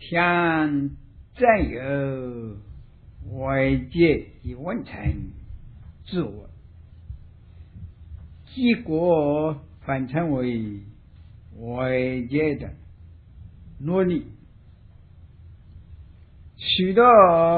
想占有外界以完成自我，结果反成为外界的努力。许多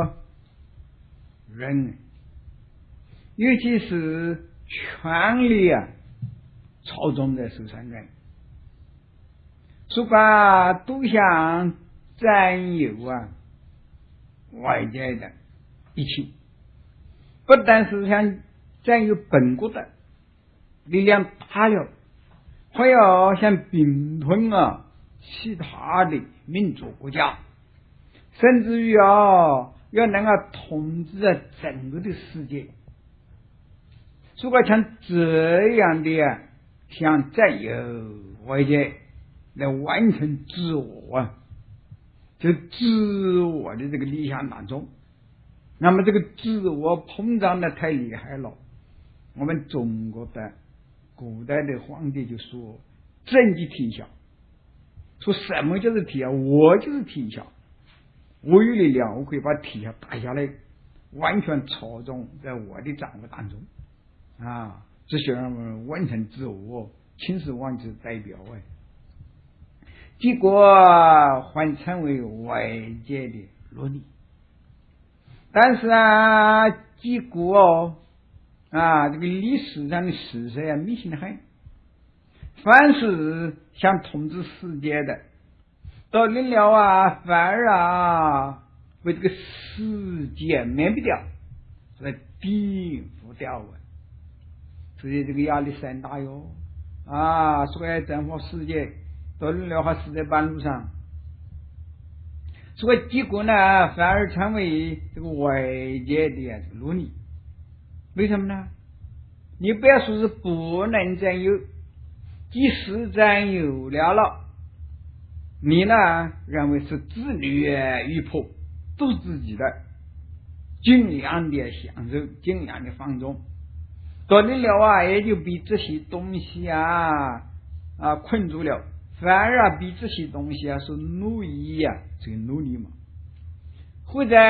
人，尤其是权力操纵的受伤人，说把都想占有外界的一切，不但是想占有本国的力量大了，还要想并吞其他的民族国家，甚至于要能够统治整个的世界。如果像这样的想占有外界来完成自我就自我的这个理想当中，那么这个自我膨胀的太厉害了。我们中国的古代的皇帝就说政即天下，说什么就是天下，我就是天下，我有力量，我可以把天下打下来，完全操纵在我的掌握当中这些人完成自我，秦始皇之代表结果还成为外界的奴隶。但是结果这个历史上的事实迷信得很，凡是想统治世界的，到临了反而为这个世界免不掉，来颠覆掉所以这个压力山大哟所以征服世界，到临了死在半路上，所以结果呢反而成为这个外界的这个奴隶。为什么呢？你不要说是不能占有，即使占有了，你呢认为是子女玉婆都是自己的，尽量的享受，尽量的放纵，到临了也就被这些东西困住了，反而比这些东西是奴役这个奴隶嘛。或者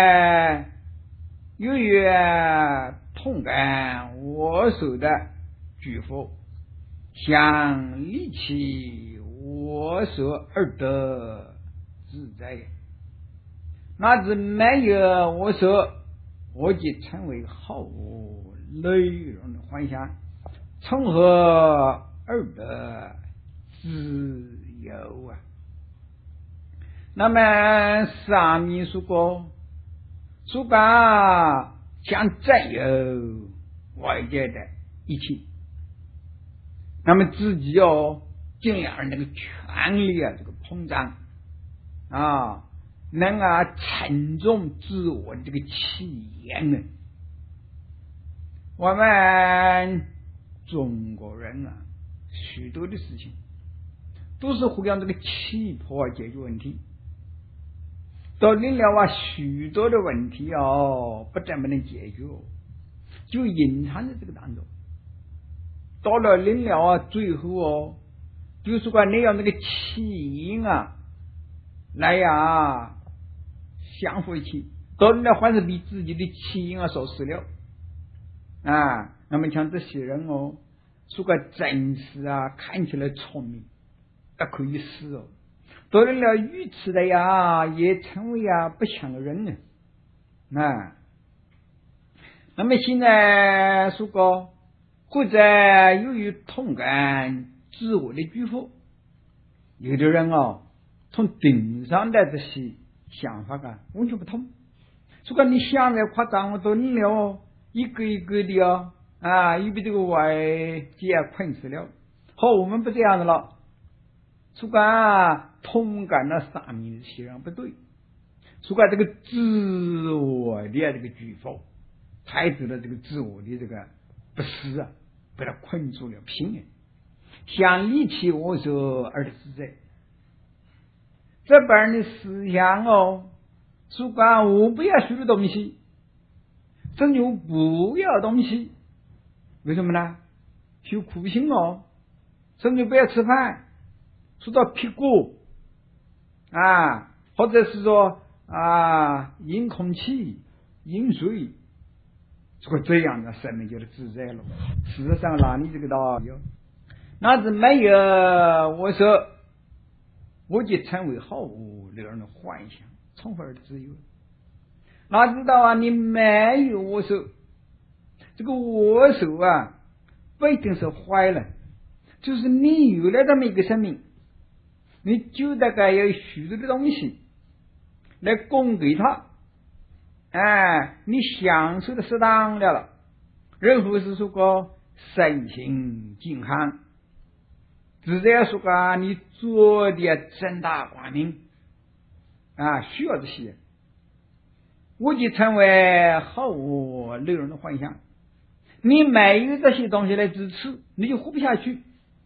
由于痛感我手的举佛，想立起我手而得自在，那只没有我手，我就成为毫无内容的幻想，从何而得自由那么上面说过想占有外界的一切，那么自己尽量那个权力这个膨胀能沉重自我的这个气焰呢。我们中国人许多的事情都是互相这个气魄解决问题，到临了许多的问题不但不能解决，就隐藏在这个当中，到了临了最后就是说你要那个气音来相互一起，到临了还是比自己的气音所死了那么像这些人说个真是看起来聪明可以死到了愚痴的也成为不像个人呢那么现在说过，或者由于痛感自我的举佛，有的人从顶上的这些想法完全不同。如果你想的夸张到你了一个一个的又被这个外界困死了。好，我们不这样的了，如果同感了上面的些人不对，如果这个自我的这个举佛太子的这个自我的这个不是被他困住了，平衡想立起我手而自在，这本的思想如果我不要学的东西，甚至我不要东西，为什么呢？修苦行甚至不要吃饭，说到屁股或者是说饮空气、饮水，这样的生命就是自在了。事实上哪里这个道理？那是没有我说，我就称为毫无那样的幻想，从何而自由？哪知道你没有我说，这个我说不一定是坏了，就是你有了这么一个生命，你就大概有许多的东西来供给他，你享受的适当了，然后是说个身心健康，只在说个你做的正大光明需要这些，我就称为毫无内容的幻想。你没有这些东西来支持，你就活不下去。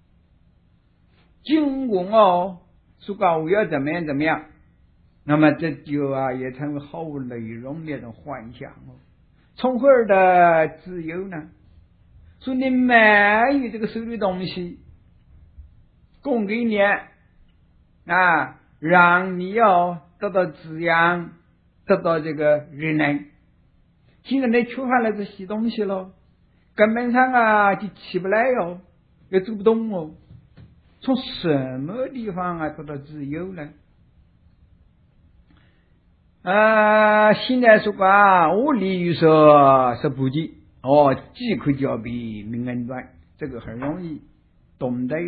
尽管说个我要怎么样，那么这就也成为毫无内容的一种幻想从何而的自由呢？说你没有这个手的东西供给你让你得到滋养，得到这个热能。现在你缺乏了这些东西了，根本上就起不来也走不动从什么地方得到自由呢？现在说我例如说是不济即可交比明恩端，这个很容易懂得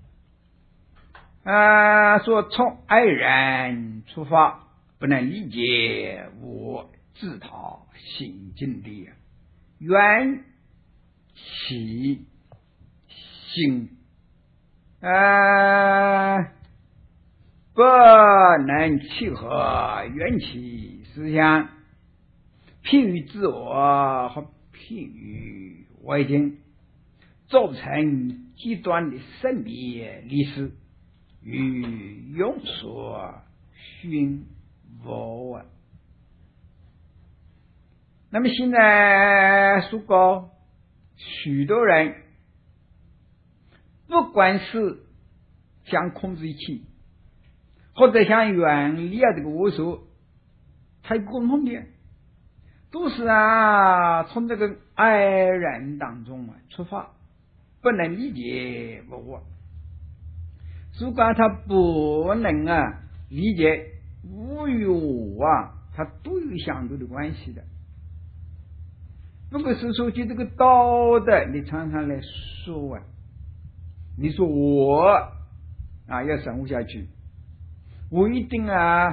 说从爱人出发，不能理解我自讨心境的缘起心，不能契合缘起思想，譬喻自我和譬喻外境，造成极端的生别离世与庸俗熏佛那么现在说过许多人不管是想控制一切，或者想远离这个我说，他有共同点，都是从这个爱人当中出发，不能理解我。如果他不能理解我与我他都有相对的关系的。如果是说就这个道德你常常来说你说我要生活下去，我一定要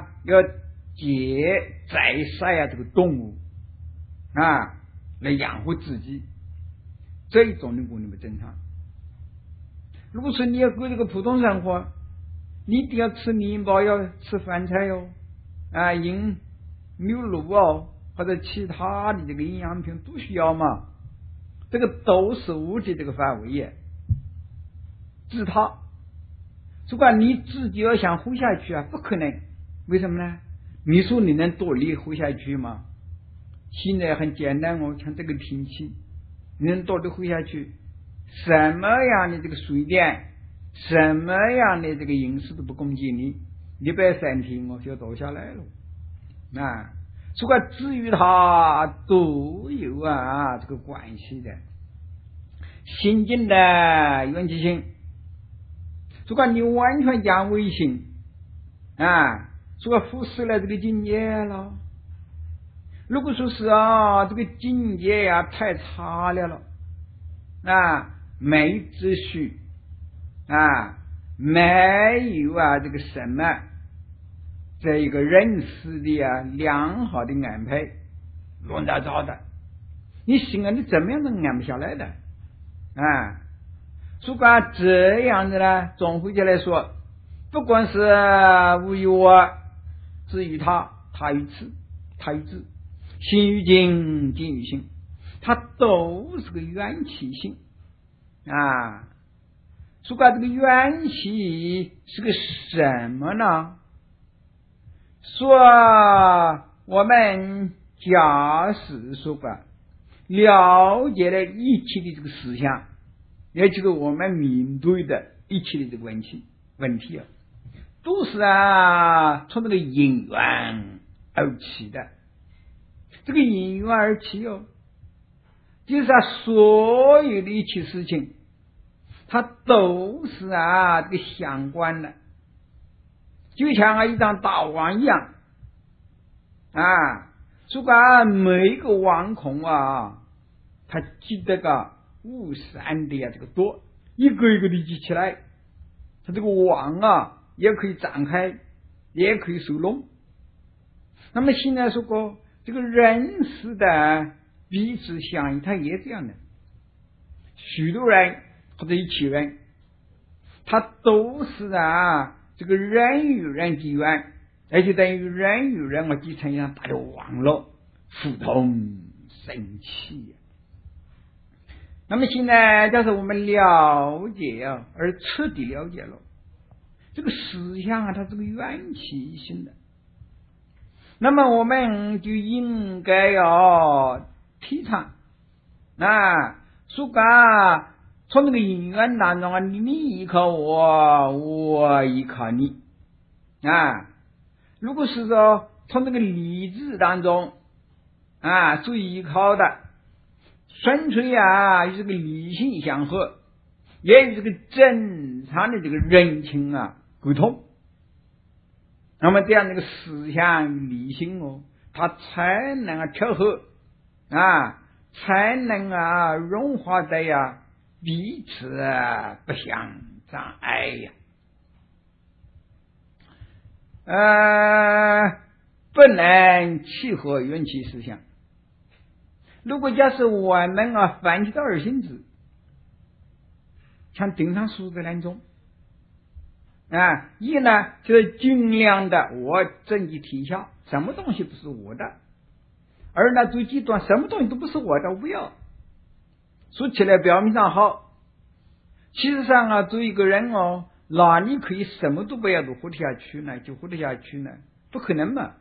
宰杀这个动物来养活自己，这一种的过你不正常。如果说你要过这个普通生活，你一定要吃面包，要吃饭菜饮牛乳或者其他的这个营养品都需要嘛，这个都是物质这个范围自他。如果你自己要想活下去不可能，为什么呢？你说你能独立活下去吗？现在很简单像这个天气，你能独立活下去，什么样的这个水电，什么样的这个饮食都不供给你把身体就倒下来了如果至于它都有这个关系的。心境的缘起性，如果你完全讲唯心如果忽视了这个境界了，如果说是这个境界太差了没秩序没有这个什么这一个认识的良好的安排，乱糟糟的，你心你怎么样都安不下来的如果这样的呢，总回起来说，不管是无与我，至于他，他与此，他与之，心与境，境与心，它都是个缘起性如果这个缘起是个什么呢？说我们假使说了解了一切的这个思想，也就是我们面对的一切的这个问题都是从这个因缘而起的。这个因缘而起就是所有的一切事情，它都是这个相关的，就像一张大网一样如果每一个网孔它积得个无限的这个多，一个一个的积起来，它这个网也可以展开，也可以收拢。那么现在说过这个人事的彼此相应，它也这样的，许多人或者一起人，它都是这个人与人之间，而且等于人与人集成一样大的网络，互通神奇。那么现在假设我们了解而彻底了解了这个思想它是个缘起性的，那么我们就应该要提倡说从这个因缘当中你依靠我，我依靠你如果是说从这个理智当中所依靠的纯粹与这个理性相合，也与这个正常的这个人情沟通，那么这样这个思想与理性它才能调和才能融化在彼此不相障碍不能契合缘起思想。如果假设我们反其道而行之，像顶上说的那种一呢就是尽量的我整体体下什么东西不是我的，而呢最极端什么东西都不是我的，我不要。说起来表面上好，其实上作为一个人哪里可以什么都不要都活得下去呢？就活得下去呢？不可能嘛。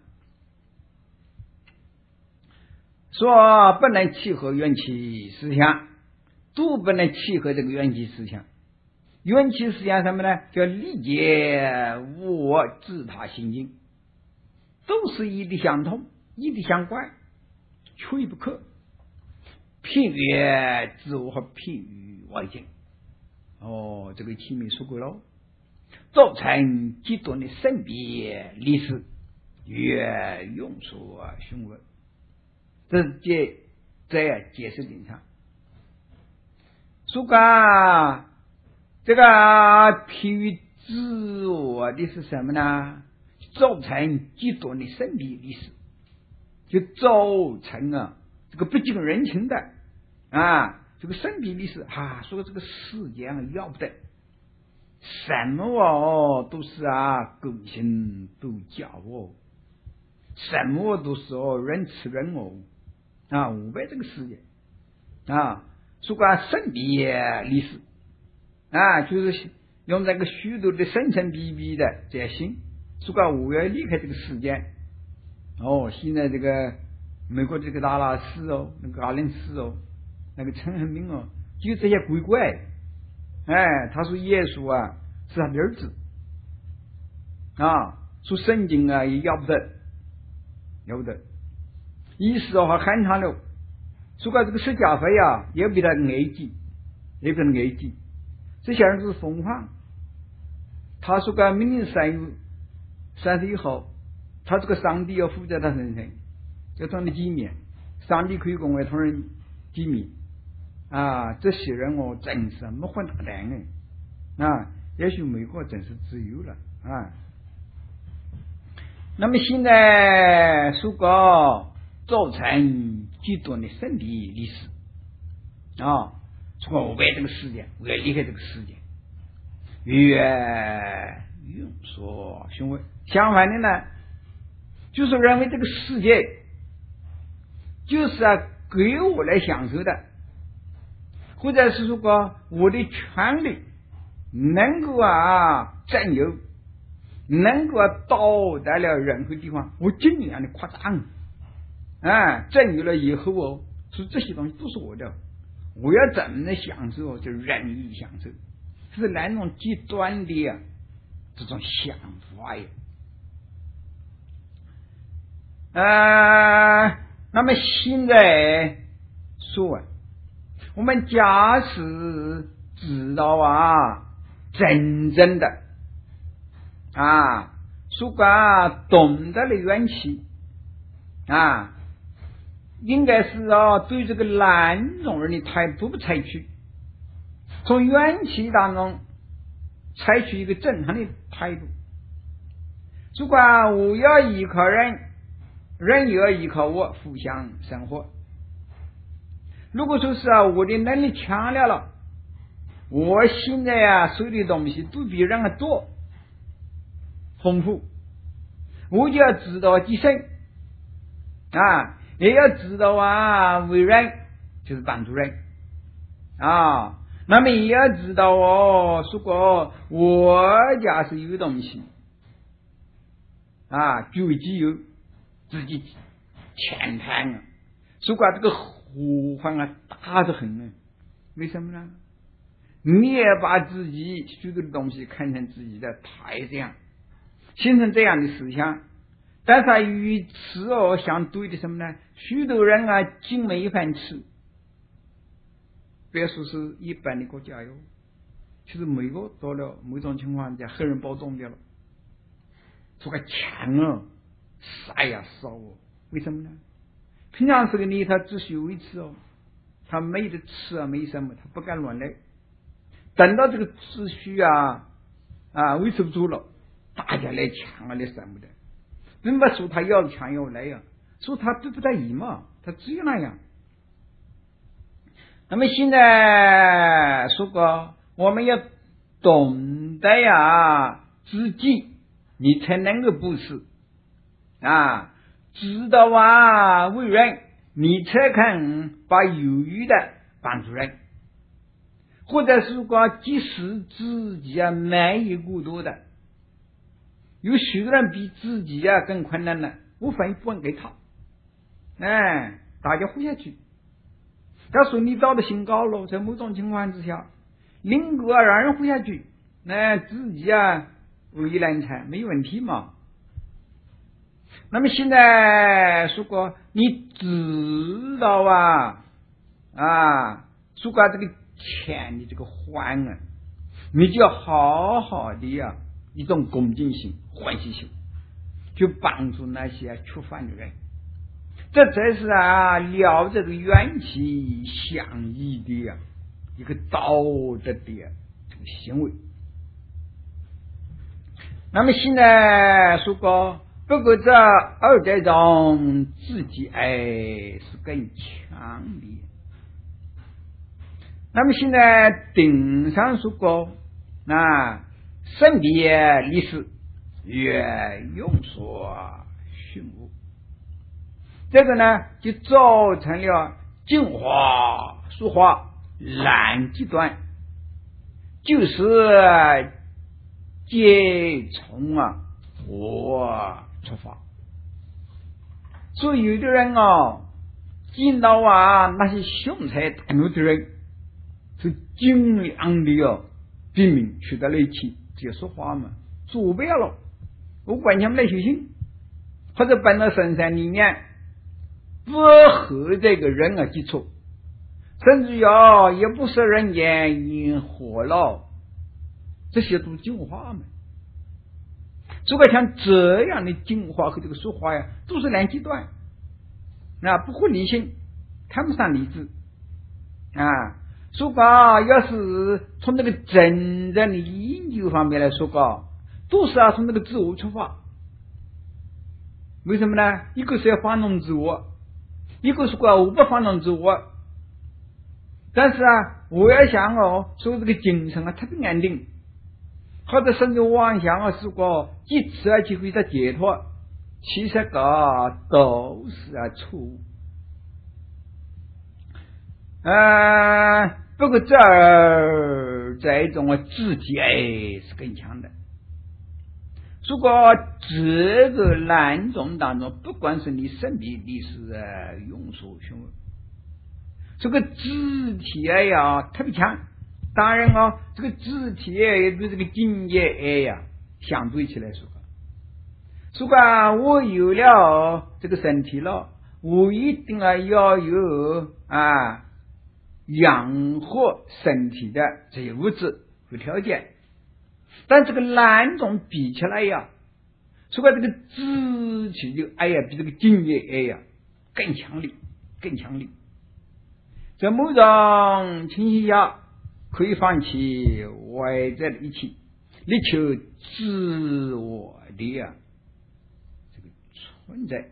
说不能契合缘起思想，都不能契合这个缘起思想。缘起思想什么呢？叫理解我自他心境，都是一的相通，一的相关，缺一不可。譬喻自我和譬喻外境这个前面说过了，造成极端的生别历史，越用所询问，这是解释顶上说这个譬喻自我的是什么呢？造成极端的生别历史，就造成这个不近人情的这个生别历史说这个世界要不得，什么都是勾心斗角什么都是人吃人无为这个世界说生别历史就是用这个许多的生生逼逼的这些心，说我要离开这个世界现在这个美国这个达拉斯那个阿伦斯那个陈恒明就这些鬼怪他说耶稣是他的儿子说圣经也要不得意思还喊他了，说这个释迦佛也比他危机，这些人都是疯狂。他说明年31号他这个上帝要附在他身上，要同你见面，上帝可以跟外头人见面这些人真是没混大蛋也许美国真是自由了那么现在说造成极端的生别历史说我为这个世界，我要离开这个世界，越用所询问。相反的呢，就是认为这个世界就是给我来享受的，或者是说我的权利能够占有，能够到达了任何地方，我尽量的扩张占有了以后说这些东西都是我的，我要怎么享受就任意享受，是那种极端的这种想法呀。那么现在说，我们假使知道真正的说懂得了缘起应该是对这个懒种人的态度不采取，从缘起当中采取一个正常的态度。如果我要依靠人，人也要依靠我，互相生活。如果说是我的能力强了，我现在所有的东西都比人多丰富，我就要知道提升也要知道为人，就是帮助人那么也要知道如果我家是有东西据为己有，自己钱财如果这个火患大得很呢，为什么呢？你也把自己许多的东西看成自己的台这样，形成这样的思想。但是与此相对的什么呢？许多人竟没饭吃，别说是一般的国家哟，其实美国到了某种情况下黑人暴动的了，这个钱塞呀少为什么呢？平常时里他只需维持他没得吃没什么，他不敢乱来。等到这个秩序维持不住了，大家来抢来什么的，并不说他要抢要来说他对不得已嘛，他只有那样。那么现在说过，我们要懂得自己，你才能够布施知道为人，你才肯把有余的帮助人。或者是说即使自己没有过多的，有许多人比自己更困难了，我分一部分给他大家互下去。他说你找的新高了，在某种情况之下另个让人互下去，自己为难财没有问题嘛。那么现在如果你知道如果这个钱的这个还你就要好好的一种恭敬心欢喜心，去帮助那些缺饭的人，这才是了这个缘起相依的一个道德的这个行为。那么现在说过，不过这二者中自己是更强烈。那么现在顶上说过圣别历史越用所训悟，这个呢就造成了净化说话懒极端，就是皆从我出发。所以有的人见到那些凶财大怒的人，是尽量的避免取得了一起，只说话嘛，做不了了。我管他们来修行，或者搬到深山里面，不和这个人接触，甚至也不是人间引火了，这些都净化嘛。如果像这样的净化和这个说话都是两极端，不合理性，谈不上理智说要是从这个真正的研究方面来说都是从这个自我出发。为什么呢？一个是要放纵自我，一个是我不放纵自我。但是我要想说这个精神特别安定，或者甚至妄想是即此去回答解脱，其实都是错误。不过这一种自己是更强的。如果这个两种当中，不管是你身体你是用所学，这个肢体特别强。当然这个肢体也对这个境界相对起来说，如果我有了这个身体了，我一定要有养活身体的这些物质和条件。但这个两种比起来呀，如果这个志气就比这个敬业更强烈。在某种情形下，可以放弃外在的一切，力求自我的这个存在。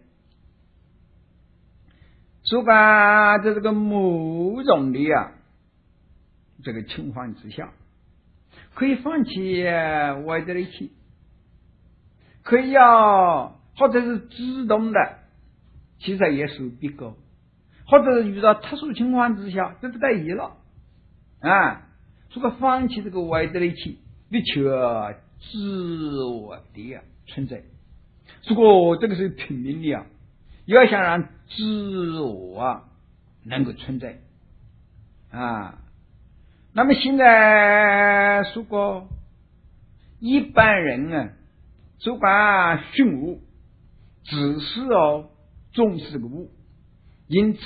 如果在这个某种的这个情况之下，可以放弃外在的一切，可以或者是自动的，其实也属必够，或者是遇到特殊情况之下，这不得已了如果放弃这个外在的一切，力求自我的存在。如果这个是拼命的要想让自我能够存在那么现在如果一般人如果寻物，只是重视这个物，因此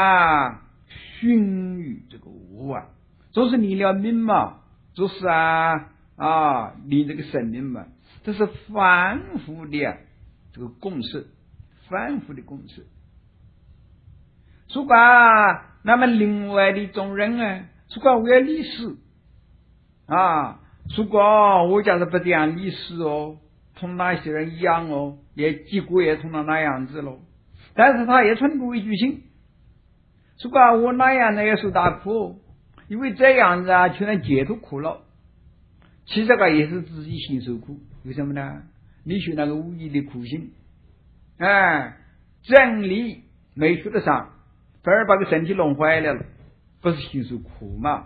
寻于这个物就是你了命嘛，就是你这个生命嘛，这是反复的这个共识，如果那么另外的一种人如果为了历史如果我假设不这样历史同那些人一样也结果也同那样子了，但是他也穿过畏惧心。如果我那样呢也受大苦，因为这样子就能解脱苦了，其实这个也是自己心受苦。为什么呢？你学那个无义的苦心真理没学得上，反而把个身体弄坏了，不是心受苦吗？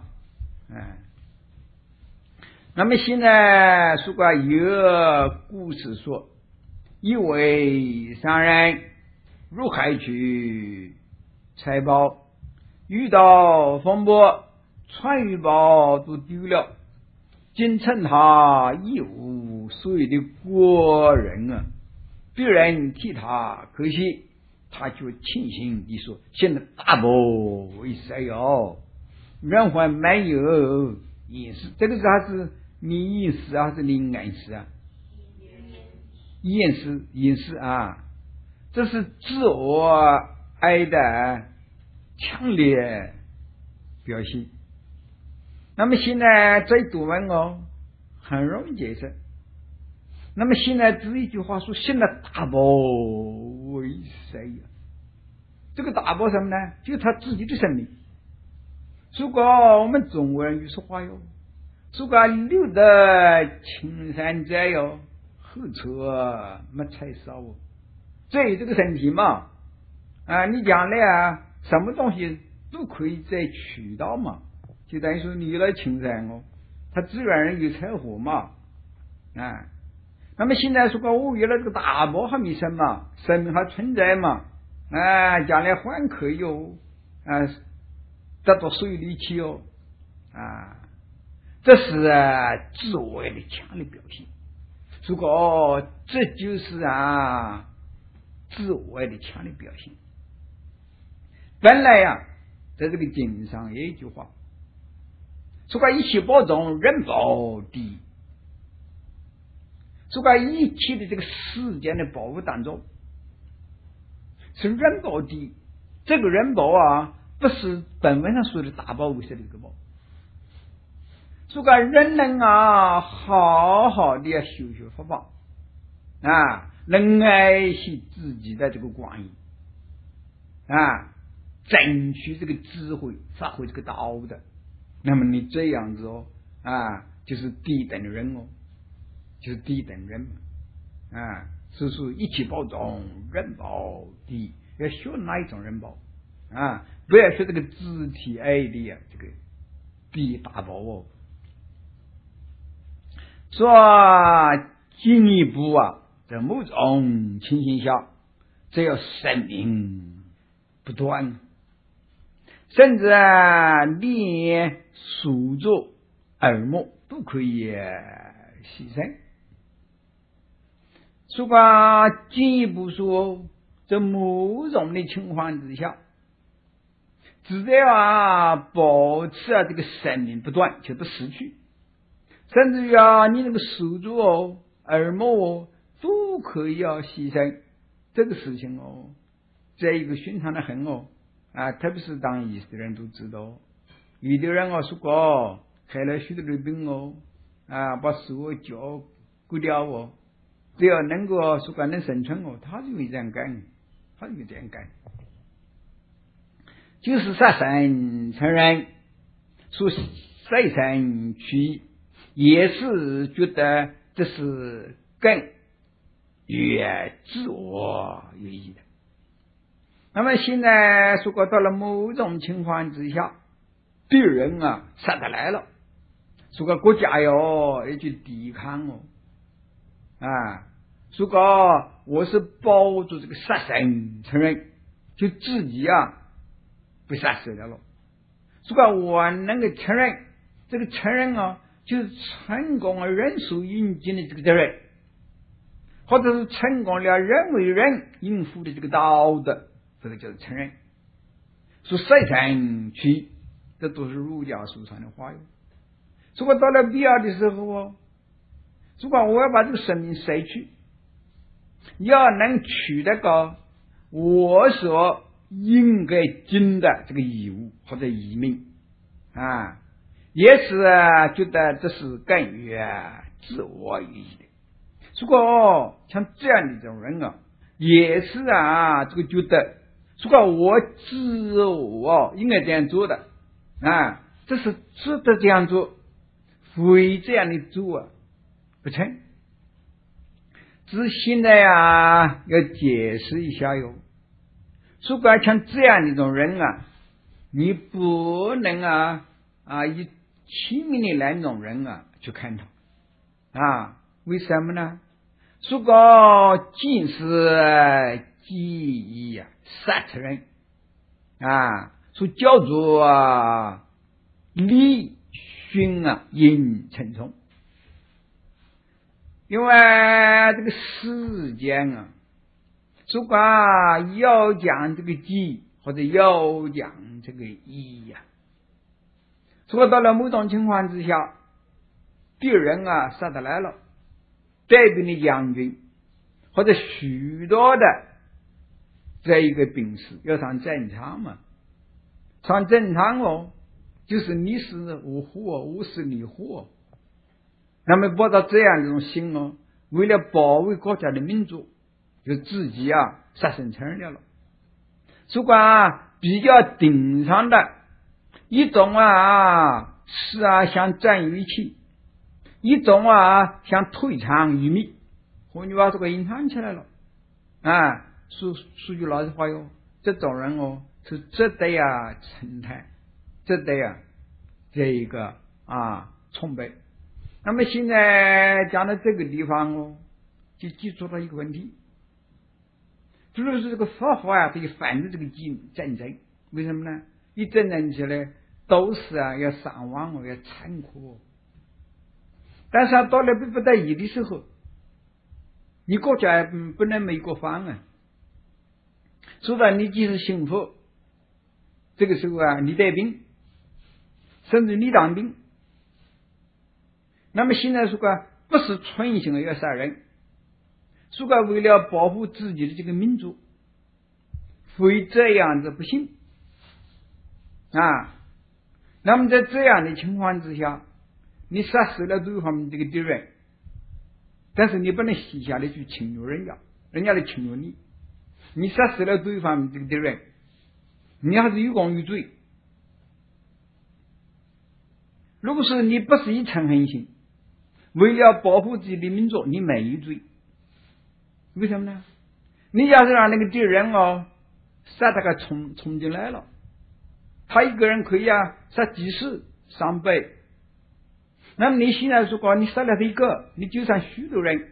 那么现在如果有故事说，一位商人入海去采宝，遇到风波，船与宝都丢了，仅趁他一无所有的国人别人替他可惜，他就庆幸地说：现在大宝为谁人还没有隐士。这个是还是你隐士还是你暗示隐士这是自我爱的强烈表现。那么现在这一读文很容易解释。那么现在这一句话说：现在大宝为谁这个大宝什么呢？就是他自己的生命。如果我们中国人有说话如果留得青山在后车没柴烧这个身体嘛你将来什么东西都可以再取到嘛，就等于说你有了青山他自然有柴火嘛那么现在如果我有了这个大宝还没生嘛，生命还存在嘛将来还可以得到水力气这是自我的强烈表现。如果这就是自我的强烈表现。本来在这个经上有一句话，如果一切保重，人保第一。如果一切的这个世间的宝物当中，是人保第一。这个人保不是本文上说的大宝为谁的一个宝。如果人能好好的修佛法能爱惜自己的这个光阴争取这个智慧，发挥这个道德，那么你这样子就是第一等的人就是第一等人所以说一切保重，人保第一。要学哪一种人保不要学这个肢体爱的这个第一大宝说进一步在某种情形下，只要生命不断，甚至连、、、、、、、、、、、、、、、、、、、、、、、、、、、、、、、、、、、、、、、、、、、、、、、、、、、、、、、、、、、、、、、、、、、、、、、、、、、、、、、、、、、、、、、、、、、、、、、、、、、、、、、、、、、、、、、、、、、、、、、、、、、、、、、、、、、、、、、、、、、、、、、、、、、、、、、、、、、、、、、、、、、、、、、、、、、、、、、、、、、、、、、、、、、、、、、、、、、、、、、、、、、、、、、、、、、、、、、、、、、、、、、、、、、、、、、、、、、、、、、、、、、、、、、、、、、、、 如果进一步说，在某种的情况之下，只要保持这个生命不断，就不失去，甚至于你那个手足耳目都可以牺牲，这个事情在一个寻常的很特别是当医的人都知道，有的人如果开了许多的病把手脚割掉只要能够如果能生存他就会这样干，就是杀生成人，说杀生去，也是觉得这是更越自我有益的。那么现在如果到了某种情况之下，敌人杀得来了，如果国家要去抵抗如果我是抱着这个杀生成人，就自己不杀死了。如果我能够承认这个承认就是成功人所应尽的这个责任，或者是成功了人为人应付的这个道德，这个就是承认。说杀生去，这都是儒家所传的话语。如果到了必要的时候如果我要把这个生命杀去，要能取得个我所应该尽的这个义务或者义命也是觉得这是更越自我有益的。如果像这样的这种人也是这个觉得如果我自我应该这样做的这是值得这样做，非这样的做不成。只现在要解释一下如果像这样的一种人你不能以亲密的那种人去看他为什么呢？如果尽是记忆杀成人所叫做利熏引成虫。因为这个世间如果要讲这个机或者要讲这个义如果到了某种情况之下，敌人杀得来了，带兵的将军或者许多的这一个兵士要上战场上战场就是你是我活，我是你活。那么抱到这样一种心为了保卫国家的民族，就自己杀生成人了。如果比较顶上的一种是想占有一切，一种想退场于密，或者这个影响起来了说句老实话这种人是值得称叹，值得这一个崇拜。那么现在讲到这个地方就记住了一个问题，就是这个佛法可以反对这个战争。为什么呢？一战争起来都是要伤亡要残酷但是到了逼不得已的时候，你国家不能没国防说到你即使幸福，这个时候你带兵，甚至你当兵。那么现在如果不是纯性的要杀人，如果为了保护自己的这个民族，非这样子不行那么在这样的情况之下，你杀死了对方这个敌人，但是你不能私下的去侵略人家，人家来侵略你，你杀死了对方这个敌人，你还是有功有罪。如果是你不是以诚恳心，为了保护自己的民族，你没有罪。为什么呢？你要是让那个敌人杀他个冲进来了，他一个人可以杀几十上百，那么你现在如果你杀了他一个，你就杀许多人，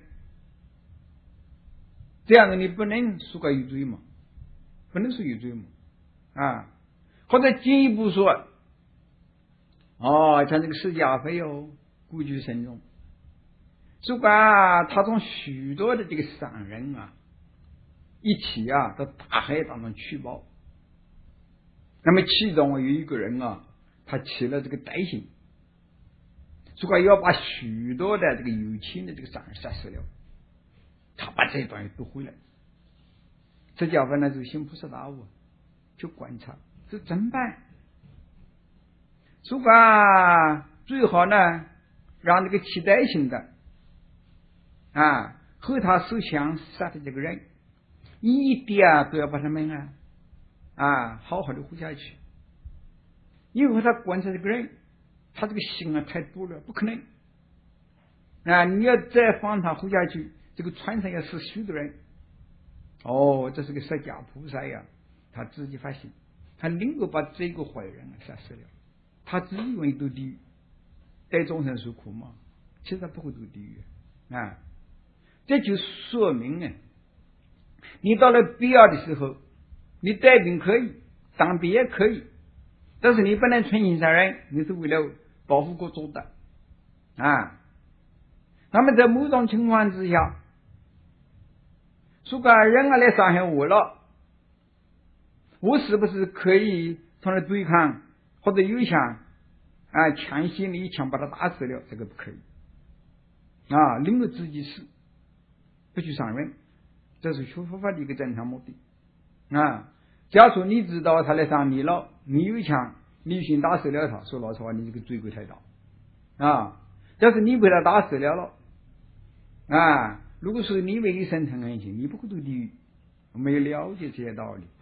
这样的你不能说个有罪嘛？不能说有罪嘛或者进一步说像这个释迦非估计慎重。 如果他从许多的这个商人一起到大海当中取宝，那么其中有一个人他起了这个歹心，如果要把许多的这个有钱的这个商人杀死了，他把这段都回来，这家伙呢就心菩萨大悟，就观察这怎么办？如果最好呢让这个起歹心的和他手相杀的这个人一点都要把他们好好的活下去。因为他观察这个人，他这个心太多了，不可能你要再放他活下去，这个船上要死许多人。这是个释迦菩萨他自己发现他能够把这个坏人杀死了，他自己愿意堕地狱带众生受苦嘛，其实他不会堕地狱这就说明你到了必要的时候，你带兵可以，当兵也可以，但是你不能存心杀人，你是为了保护国做的那么在某种情况之下，如果人来伤害我了，我是不是可以从那对抗，或者有枪枪心里一枪把他打死了？这个不可以能够自己死，不去伤人，这是学佛法的一个正常目的假如你知道他来伤你了，你有枪，你先打死了他，说老实话，你这个罪过太大要是你被他打死了如果说你为你生存恩情，你不会堕地狱，没有了解这些道理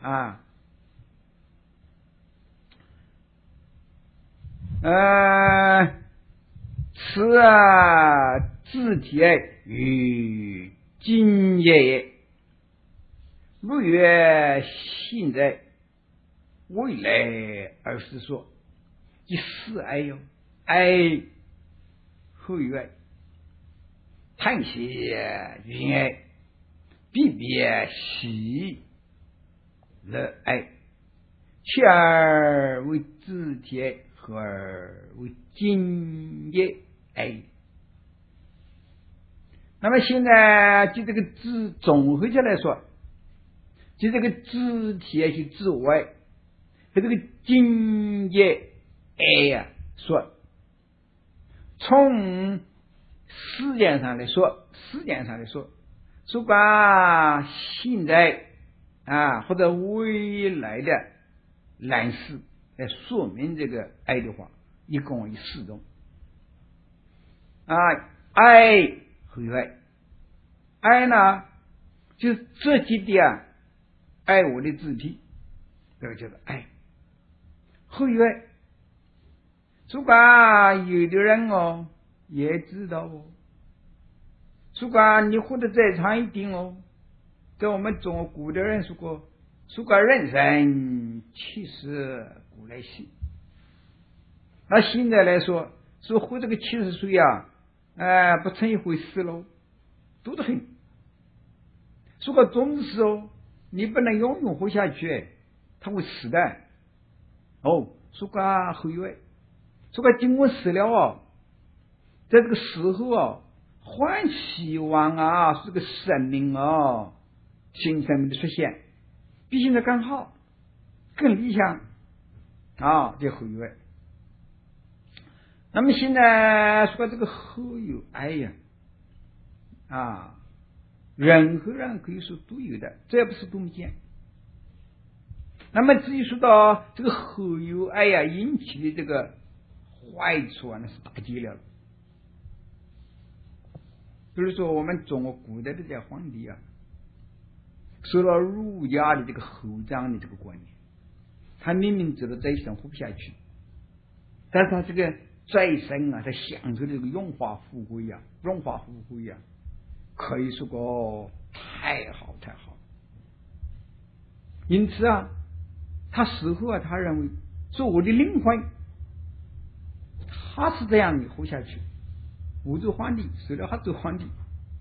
此自体与今也，如曰信在未来而是说，即是爱哟，爱何以爱？叹息云爱，必别喜乐爱，其而为自体爱，何而为今也爱？那么现在就这个字总合起来说，就这个肢体是自我爱，和这个今也爱说，从时间上来说，如果现在或者未来的来世来说明这个爱的话，一共有4种爱和爱呢，就是这几点爱我的肢体，这个叫做爱。后爱，如果有的人也知道如果你活得再长一点在我们中国古代人说过，如果人生70古来稀，那现在来说活这个70岁不成一回事喽，多得很。如果总是你不能永远活下去，他会死的如果后爱，如果经过死了在这个时候还希望这个生命新生命的出现比现在更好更理想这后爱。那么现在说这个后有爱任何人可以说都有的，这也不是中间。那么至于说到这个后有爱引起的这个坏处那是大极了。比如说我们中国古代的这些皇帝受了儒家的这个厚葬的这个观念，他明明知道这一生活不下去，但是他这个这一生他享受的这个荣华富贵可以说个太好太好。因此他事后他认为说我的灵魂他是这样的活下去，我做皇帝死了他做皇帝。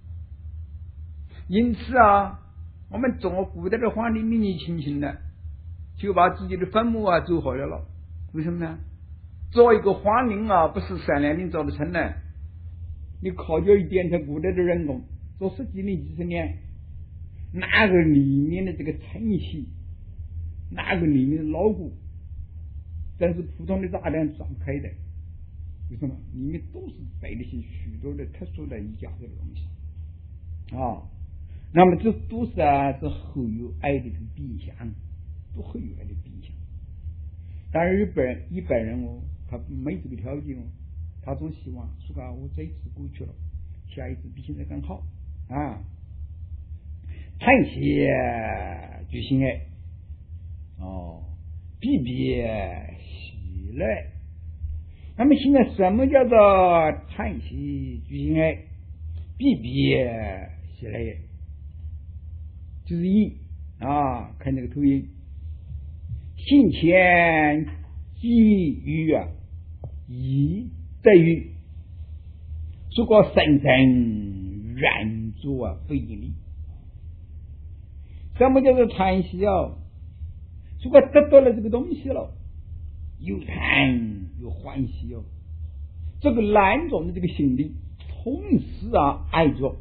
因此我们中国古代的皇帝年纪轻轻的就把自己的坟墓做好了。为什么呢？做一个皇陵不是3年能做得成的你考究一点才古代的人工，做10几年、几十年，哪个里面的这个层隙，哪个里面的牢固，但是普通的炸弹转不开的。为什么？里面都是摆了些许多的特殊的价值的东西啊。那么这都是是后有爱的这个变相，都会有爱的变相。当然一般人他没这个条件他总希望说我这一次过去了，下一次比现在更好啊。叹息举行爱比比喜乐。那么现在什么叫做叹息举行爱比比喜乐？就是看这个投影，信前基于以得于，如果深深愿做非盈利。什么叫做叹息如果得到了这个东西了，又叹又欢喜这个两种的这个心理同时爱着，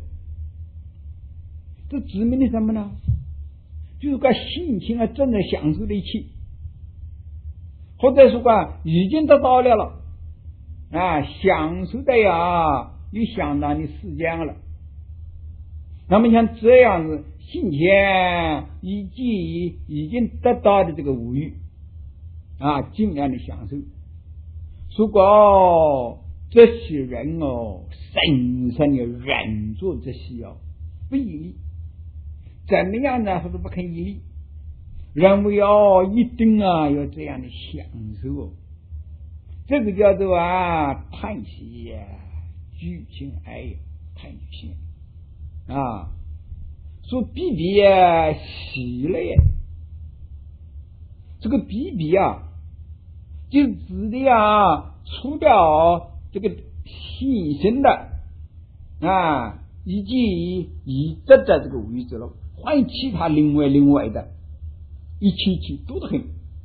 这指明的什么呢？就是个心情正在享受的一切，或者说已经得到了享受的有相当的时间了。那么像这样子心前已经得到的这个物欲尽量的享受。如果这些人深深的忍住这些不盈利，怎么样呢？他都不肯盈利，认为一定要这样的享受这个叫做叹息举行爱叹息说比比喜乐，这个比比就指的除掉这个信心的以及已得的这个物质了，还有其他另外的一起都得很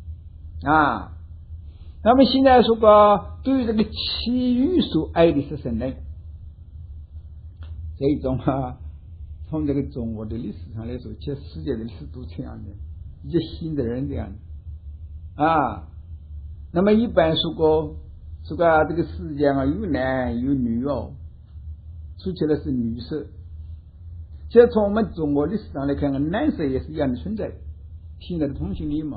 那么现在说对于这个其余所爱的是什么呢？这一种从这个中国的历史上来说，其实世界的历史都这样的，一些新的人这样的那么一般说这个世界有男有女出去的是女色。其实从我们中国历史上来看男色也是一样的存在，现在的同性恋嘛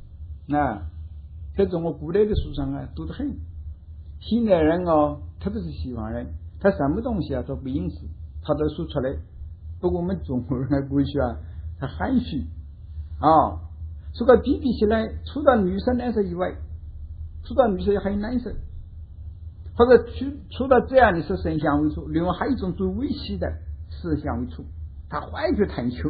在中国古代的书上多得很。现代人特别是西方人，他什么东西都不隐私，他都说出来。不过我们中国人过去他含蓄说比比起来，除了女生男色以外，除了女色还有男色，或者除了这样的是身相为处，另外还有一种最危险的是相为处，他怀去探求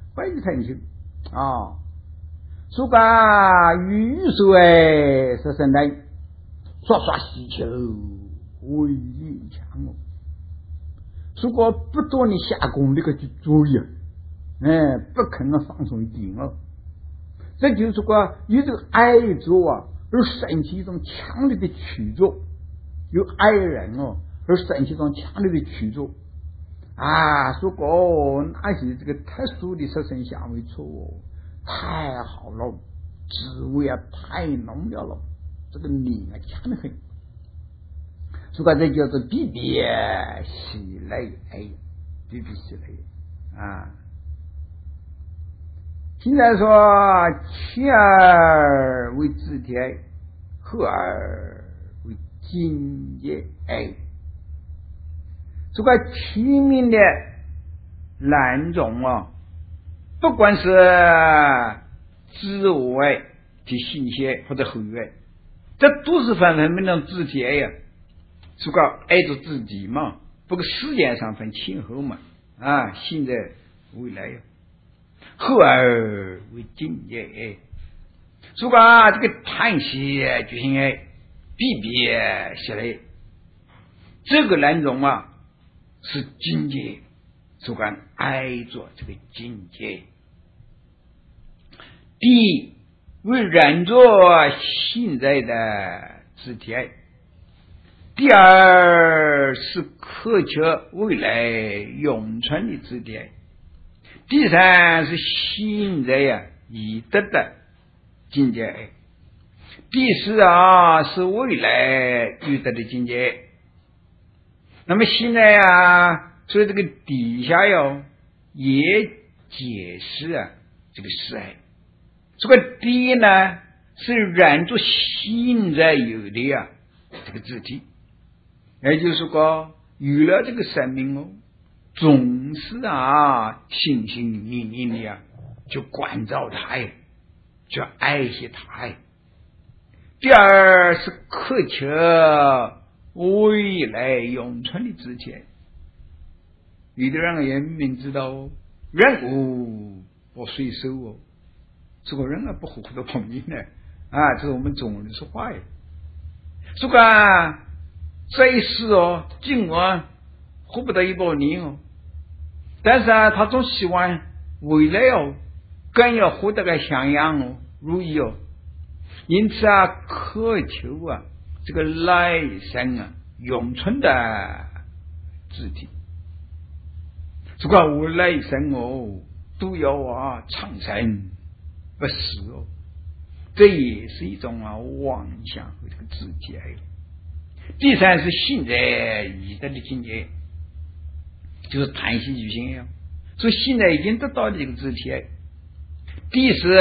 说欲水是什么？耍喜球为力强如果不多你下功这个去注意不可能放松一点这就是说有这个爱着而升起一种强烈的取着，有爱人而升起一种强烈的取着如果那些这个特殊的色身相为处太好了，滋味太浓了这个命强得很。所以这叫做比比喜乐比比喜乐现在说前而为肢体爱，后而为境界爱。这个前面的两种不管是自我爱的性爱或者后爱，这都是分明的肢体爱这个爱着自己嘛，不过时间上分前后嘛现在未来后而为境界爱。这个这个叹息觉醒爱比比喜乐，这个两种是境界，这个爱着这个境界。第一为人着现在的肢体爱， 第二是渴求未来永存的之点，第三是现在已得的境界，第四是未来遇得的境界。那么现在所以这个底下也解释这个是爱。这个第呢是人作现在有的这个肢体，也就是说有了这个生命总是心心念念的就关照他就爱惜他第二是渴求未来永存的之前，有的人也明知道人不随手这个人不活的碰见呢这是我们中国人说话这个这事尽管活不到100年但是他总希望未来更要活得个像样如意因此渴求这个来生永存的肢体，这个我来生都要长生不死这也是一种妄想和这个肢体第三是现在已得的境界，就是叹息举心所以现在已经得到的这个肢体第四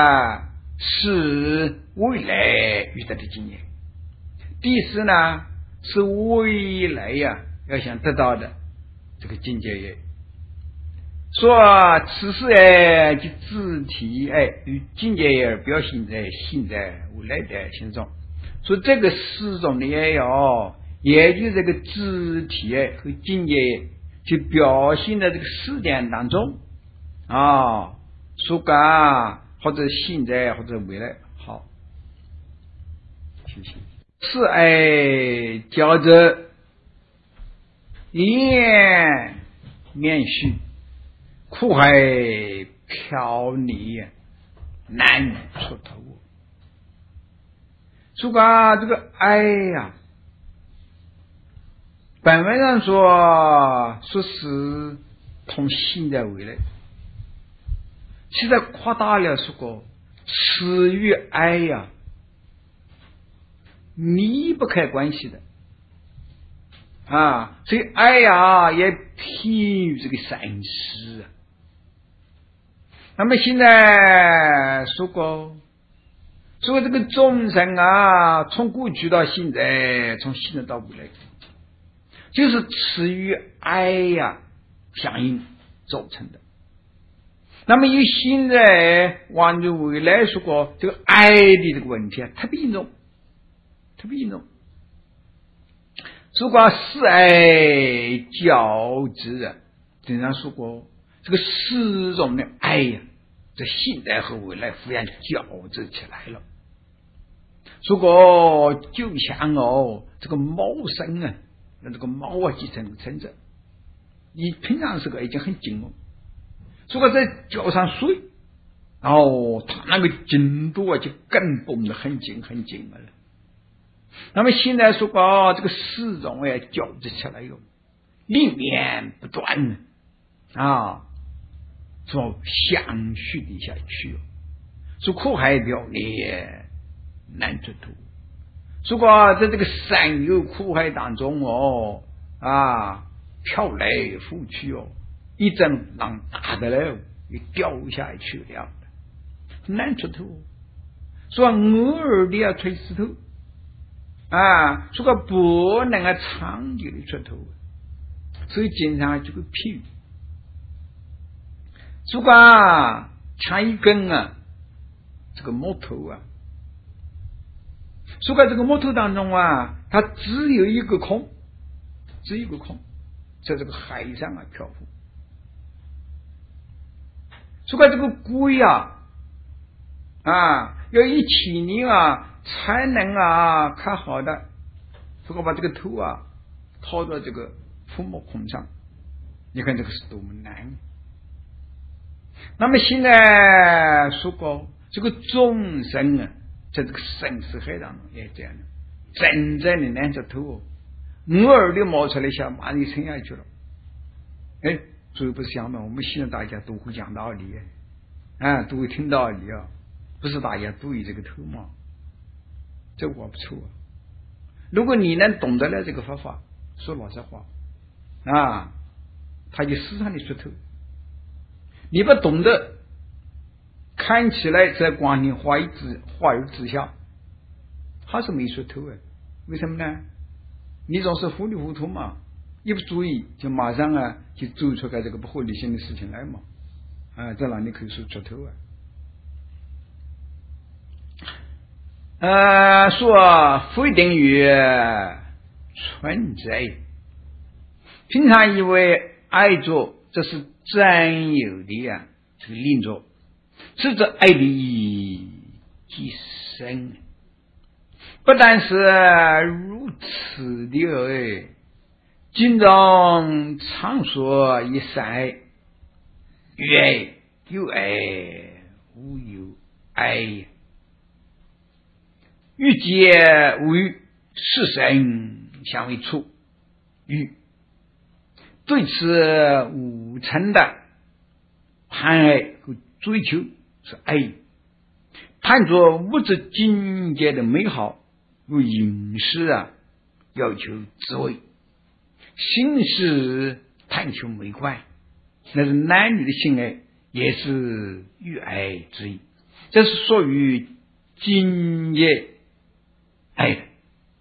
是未来遇到的经验，第四呢是未来要想得到的这个境界说此事即肢体与境界表现在现在未来的心中，所以这个四种的也就是这个肢体和境界就表现在这个事件当中说或者现在或者未来。好，谢谢。是爱叫着烟面絮，苦海飘离难出头。这个爱本文上说是同现在未来，现在夸大了说此与爱离不开关系的所以爱也偏于这个善事那么现在说这个众生从过去到现在，从现在到未来，就是此与爱相应造成的。那么以现在往着未来说这个爱的这个问题特别严重，特别严重。如果是爱交织经常说过这个四种的爱这现在和未来忽然交织起来了。如果就像这个猫生那这个猫继承成者，你平常时候已经很紧如果再浇上水，然后它那个紧度就更绷得很紧很紧了。那么现在说这个四种交织起来连绵不断说相续的下去说苦海表列难出头。如果在这个山有苦海当中飘来覆去一阵浪大的了也掉下去了难出头。说偶尔的吹石头说不能长久的出头，所以经常就会譬喻。如果像一根这个木头如果这个木头当中它只有一个空，只有一个空，在这个海上漂浮。如果这个龟要1,000年才能看好的，如果把这个头套到这个浮木空上，你看这个是多么难。那么现在说过这个众生在这个生死海当中也这样的，真正的难着头偶尔的冒出来一下，马上就沉下去了。哎，所以不是想嘛，我们希望大家都会讲道理，都会听道理啊，不是大家都有这个头嘛，这我不错啊。如果你能懂得了这个方法，说老实话他就时常的出头。你不懂得，看起来在光天化日之下，还是没出头啊？为什么呢？你总是糊里糊涂嘛，一不注意就马上就做出个这个不合理性的事情来嘛，在哪里可以说出头说非等于存在。平常以为爱着这是占有的这个另着，是这爱的意义极深。不但是如此的经常常说一善，有爱有爱，无有爱，欲界无欲，是生相为处，欲对此无成的攀爱和追求是爱，盼着物质境界的美好与饮食要求滋味，心事探求美观，那是男女的性爱，也是欲爱之一，这是属于境界爱的。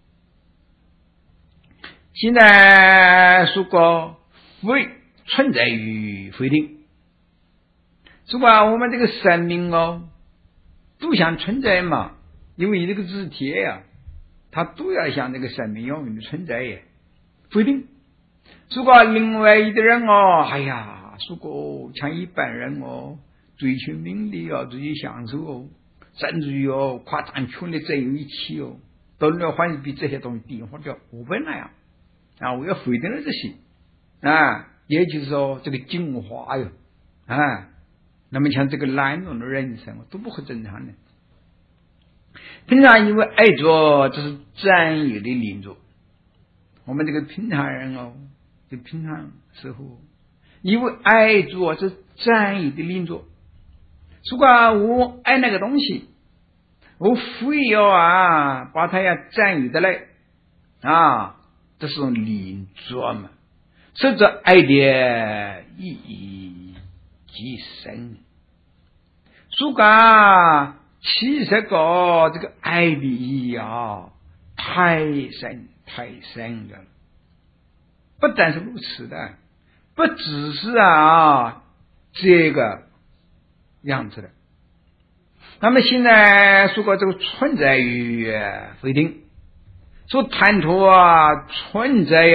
现在说过非存在于非定，说过我们这个生命都想存在嘛，因为这个肢体它都要像这个生命永远的存在非定。说过另外一个人说过像一般人追求名利追求享受甚至于夸张穷的只有一起都能还是比这些东西低或者我本来我要否定了这些也就是说这个进化那么像这个懒惰的人生都不会正常的。平常因为爱着这是占有的领着，我们这个平常人就平常时候因为爱着这占有的领着，如果我爱那个东西，我非要把它占有的来这是种领着嘛，甚至爱的意义极深。如果其实这个爱的意义太深太深了，不但是如此的，不只是这个样子的。那么现在说过这个存在于非定，说谈脱存在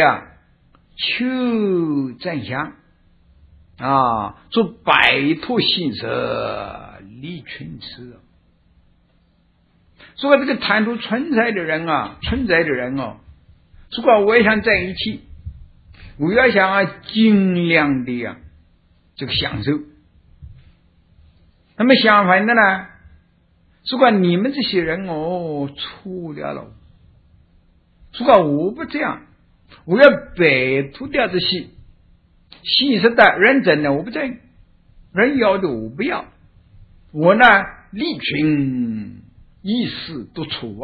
求真相说摆脱形式离群痴。说这个谈脱存在的人如果我也想在一起，我要想尽量的这个享受。那么相反的呢，如果你们这些人错了，如果我不这样，我要摆脱掉这些现实的认真的我不在，人要的我不要，我呢离群意识独处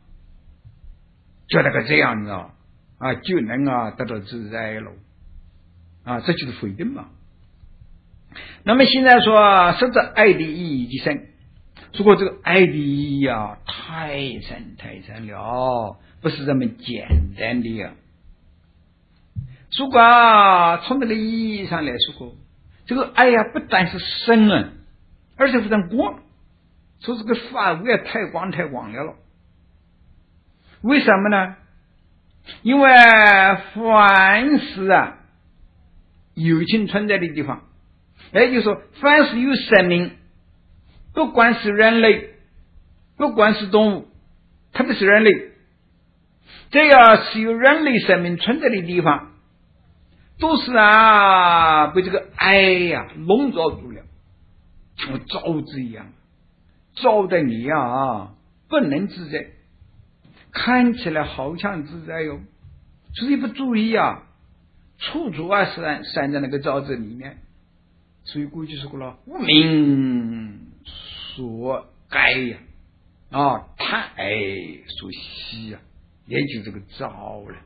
就那个这样子就能得到自在了这就是非定嘛。那么现在说甚至爱的意义极深，如果这个爱的意义太深太深了不是这么简单的如果从这个意义上来说，这个爱不但是深而且非常广，说这个范围太广太广了。为什么呢？因为凡是有情存在的地方，也就是说凡是有生命，不管是人类不管是动物，特别是人类，只要是有人类生命存在的地方，都是被这个爱笼罩住了，像罩子一样，罩得你不能自在，看起来好像自在所以不注意啊，处处啊散在那个沼泽里面。所以古句说过了，无名所该呀，太所息呀，也就这个沼了。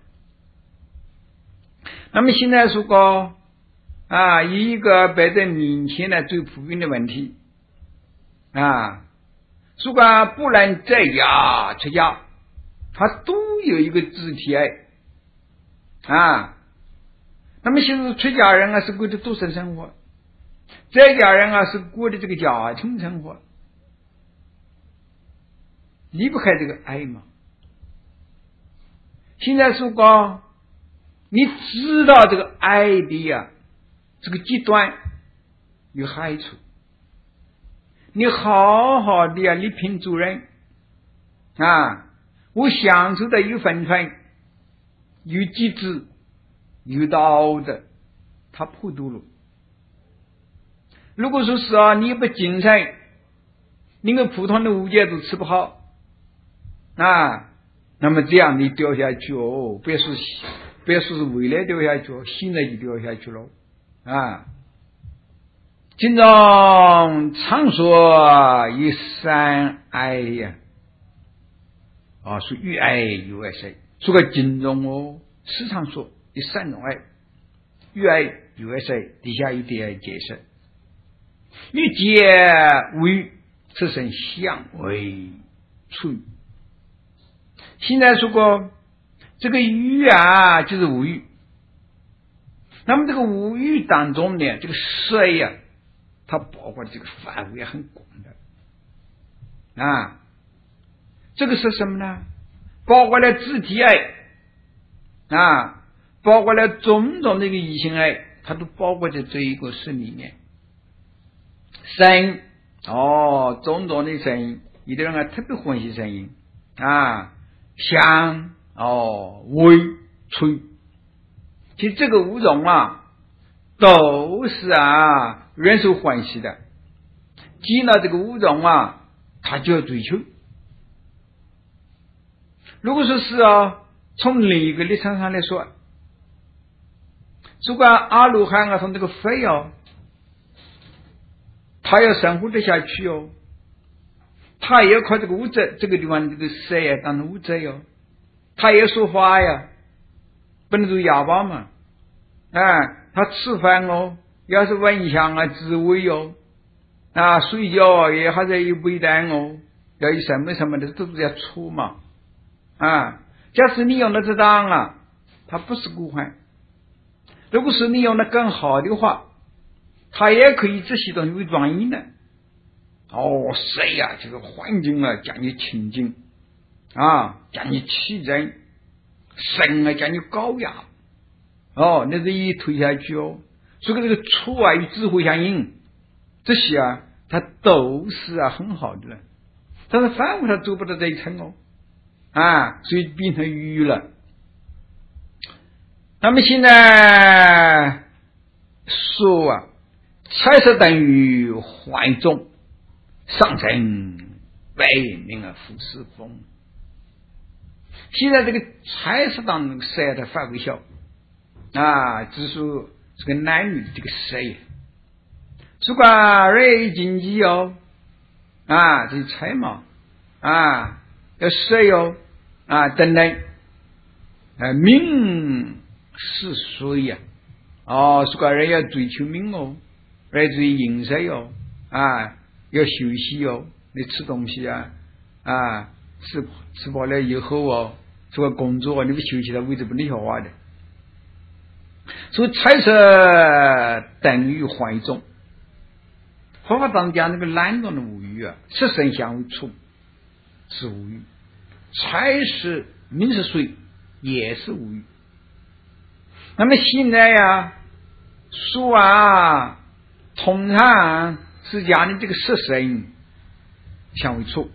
那么现在说过一个摆在面前的最普遍的问题说过不能在家出家，它都有一个肢体那么现在出家人是过的独身生活，在家人是过的这个家庭生活，离不开这个爱嘛。现在说过你知道这个爱的这个极端有害处，你好好的你品主人我享受的有分寸，有机智，有道德，他普度了。如果说是你不精神，你个普通的物件都吃不好那么这样你掉下去别说是未来掉下去，现在就掉下去了经中常说有三爱呀说欲爱有爱谁，说个经中时常说有三种爱，欲爱有爱谁，底下一点解释。欲界无欲，此生相为处欲。现在说过这个欲就是无欲，那么这个无欲当中呢，这个色它包括这个范围很广的这个是什么呢？包括了肢体爱包括了种种的一个异性爱，它都包括在这一个事里面。声种种的声音，有的人特别欢喜声音香味吹，其实这个五种都是人受欢喜的。既然这个五种他就要追求。如果说是从另一个立场上来说，如果阿罗汉从这个肺他要生活得下去他也要靠这个物质，这个地方这个色当成物质他也说话不能做哑巴嘛他吃饭要是闻香滋味睡觉也还是有味道要有什么的都是要出嘛假使你用的这当它不是孤寒，如果是你用的更好的话，它也可以这些东西为转移的谁这个环境将你清净将你气正，神将你高雅那是一推下去所以这个处与智慧相应，这些它都是很好的了，但是反而它做不到这一层所以变成愚了。那么现在说财色等于怀中，上层百名富士风。现在这个财色当中色的范围小只说这个男女的这个色如果人经济这些财嘛要色等等名是水如果人要追求名人追饮食要休息你吃东西吃饱了以后做个工作你不休息的位置不厉害的。所以财色等于怀中，佛法当讲那个男众的无欲色身相为处是无欲，财是名是水也是无欲。那么现在说通常是讲的这个色身相为处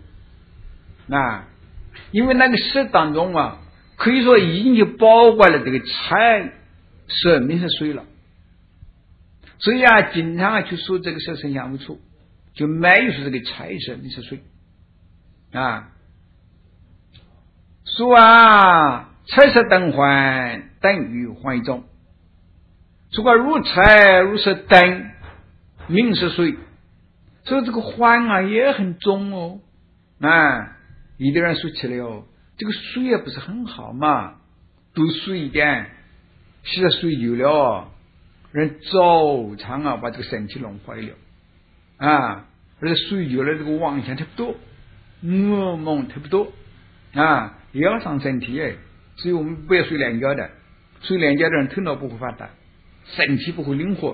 因为那个色当中可以说已经就包括了这个财色名是水了，所以经常去说这个色身相为处，就没有说这个财色名是水说彩色灯环等于环中。如果如彩如是灯，明是水，所以这个环啊也很重哦。有的人说起来哦，这个水也不是很好嘛，多水一点，洗了水久了，人早长啊把这个身体弄坏了而且水久了这个妄想特别多，噩梦特别多也要伤身体所以我们不要睡懒觉的，睡懒觉的人头脑不会发达，身体不会灵活。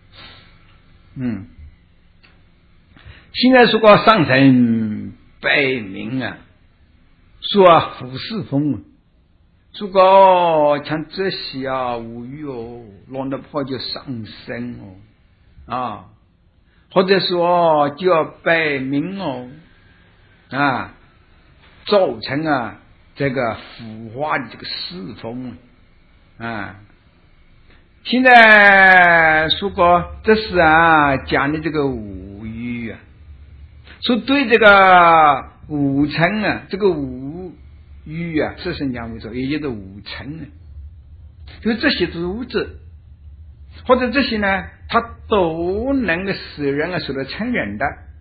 现在说个上层百名说富士风，说个像这些无语弄得不好就上升或者说就要百名造成这个腐化的这个世风现在说过这是讲的这个无语说对这个五尘这个无语是圣讲为说也就是五尘就这些都是物质，或者这些呢它都能够使人受到承认的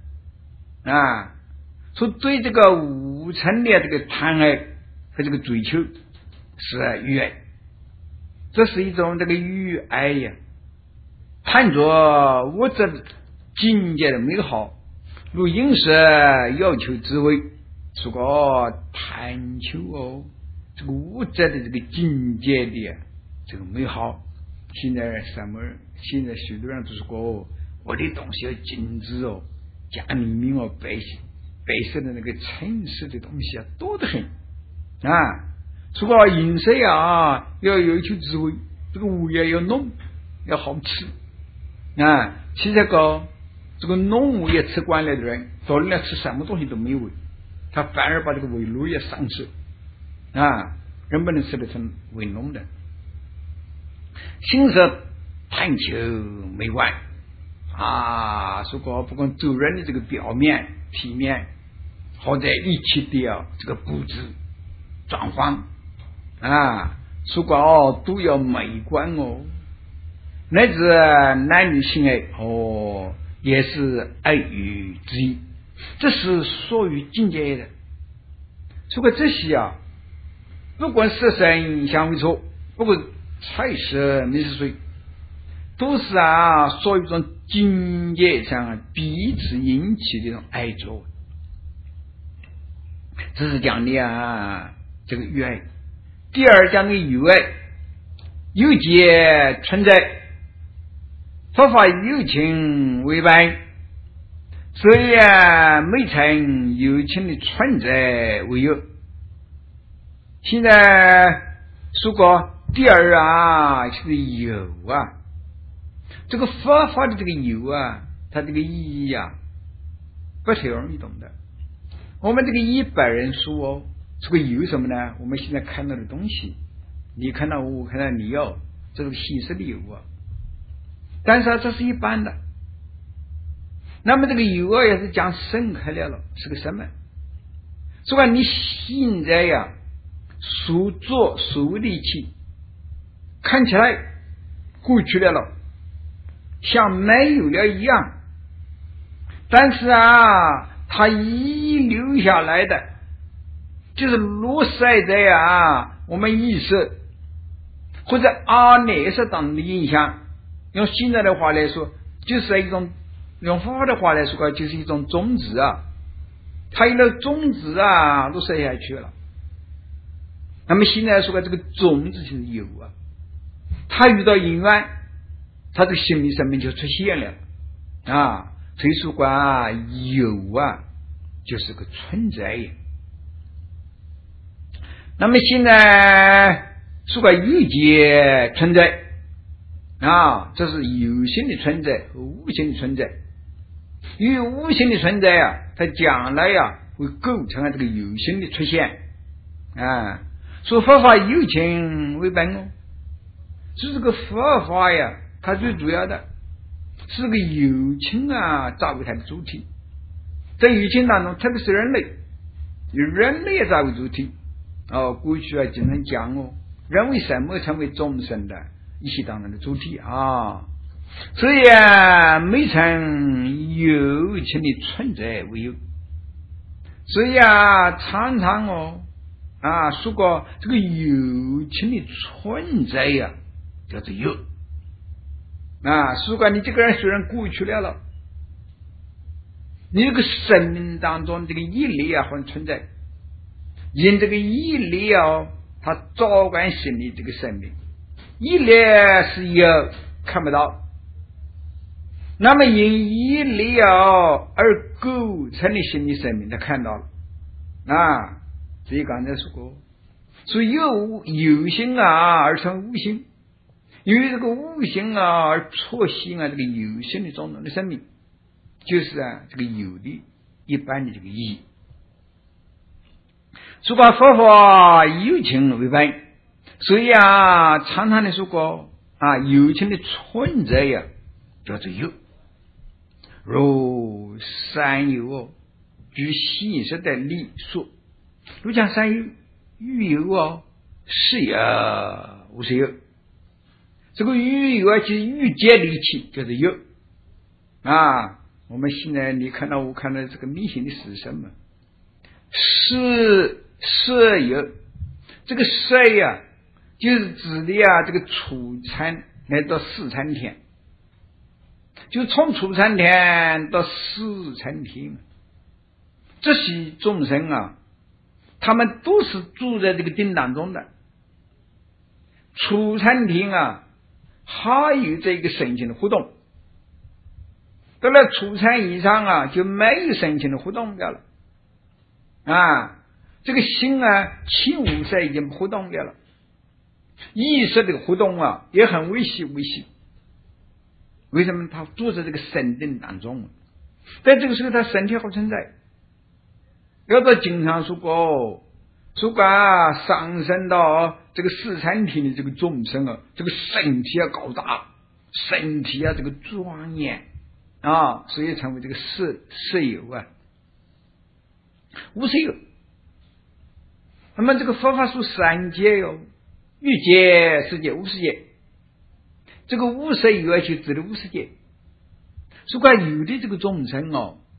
说对这个五尘的这个贪爱和这个追求是欲爱，这是一种这个欲爱盼着物质境界的美好，如饮食要求智慧，说个贪求这个物质的这个境界的这个美好。现在现在许多人都说我的东西要精致家里面白色的那个城市的东西多得很说个饮食要求智慧，这个物要浓要好吃其实这个浓物也吃惯了的人，到了吃什么东西都没味，他反而把这个味蕾也丧失人不能吃得成味浓的。心色探求美观说过不管走人的这个表面体面，或者一切的这个布置装潢说过都要美观乃至男女性爱也是爱欲之一，这是属于境界的。说过这些不管色身相为错，不管彩色美是水，都是属于一种境界上彼此引起的这种爱着，这是讲的这个欲爱。第二讲的有爱，有界存在，佛法有情为伴，所以没成有情的存在为有。现在说过第二是有这个佛法的这个有它这个意义不太容易懂的。我们这个一般人说这个有什么呢？我们现在看到的东西，你看到我看到你这是形式的有但是这是一般的。那么这个有也是讲深开了是个什么？所以你现在所做所谓的一切看起来过去了像没有了一样，但是它遗留下来的就是落实在我们意识或者内识当中的影响。用现在的话来说，就是一种用佛法的话来说就是一种种子它有了种子都塞下去了。那么现在说这个种子就是有它遇到因缘，它这个心理生命就出现了所以说有就是个存在那么现在说有界存在这是有形的存在和无形的存在。与无形的存在它将来会构成这个有形的出现说佛法有情为本是这个佛法它最主要的是个有情作为它的主体。在有情当中，特别是人类也作为主体， 过去经常讲人为什么成为众生的一些当中的主题所以没成有情的存在为有，所以常常说过这个有情的存在叫做有如果你这个人虽然过去了，你这个生命当中这个业力还存在，因这个业力它照管心理这个生命，业力是有看不到，那么因业力而构成的心理生命他看到了所以刚才说过，所以有形而成无形，因为这个无形而错吸这个有形的种种的生命，就是这个有的一般的这个意义。说把佛法有情为本，所以常常的说过有情的存在叫做有，如三有据现实的理说，如讲三有，欲有是有无是有，这个欲有就是欲界离起叫做有我们现在你看到我看到这个迷信的是什么？色有，这个色就是指的这个初参来到四参天，就从初参天到四参天，这些众生他们都是住在这个定当中的。初参天还有这个神情的互动，到了初参以上就没有神情的互动掉了这个心轻无色已经互动掉了，意识的互动也很微细。为什么他住在这个神定当中？在这个时候他身体好存在，要到经常说过上升到这个四禅体的这个众生这个身体高大，身体这个庄严所以成为这个色有无色有。那么这个佛法说三界欲界、世界、无世界，这个无色有就指的无世界。说有的这个众生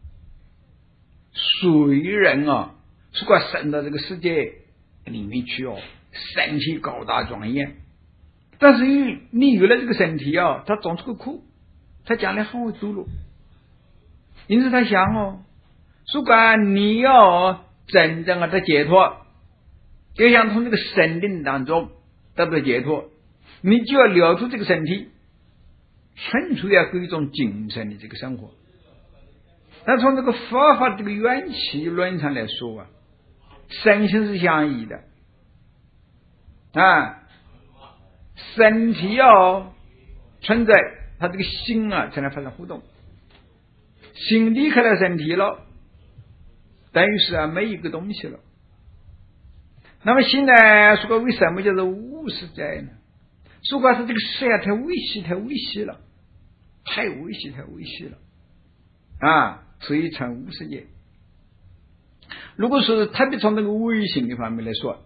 虽然说升到这个世界里面去身体高大庄严，但是你有了这个身体他总出个苦，他将来还会走路，因此他想说你要真正的解脱，就想从这个神定当中得到解脱，你就要了出这个身体，纯粹过一种精神的这个生活。那从这个佛法这个缘起论上来说身心是相依的身体存在，他这个心才能发生互动，心离开了身体了，等于是没一个东西了。那么现在说为什么叫做无实在呢？说是这个世太微细了，太微细了所以成无世界。如果说特别从那个微性的方面来说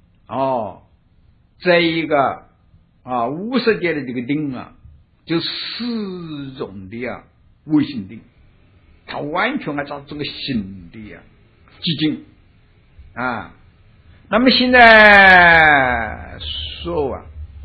这一个无世界的这个定就始终的微性定，它完全照这个心的寂静那么现在说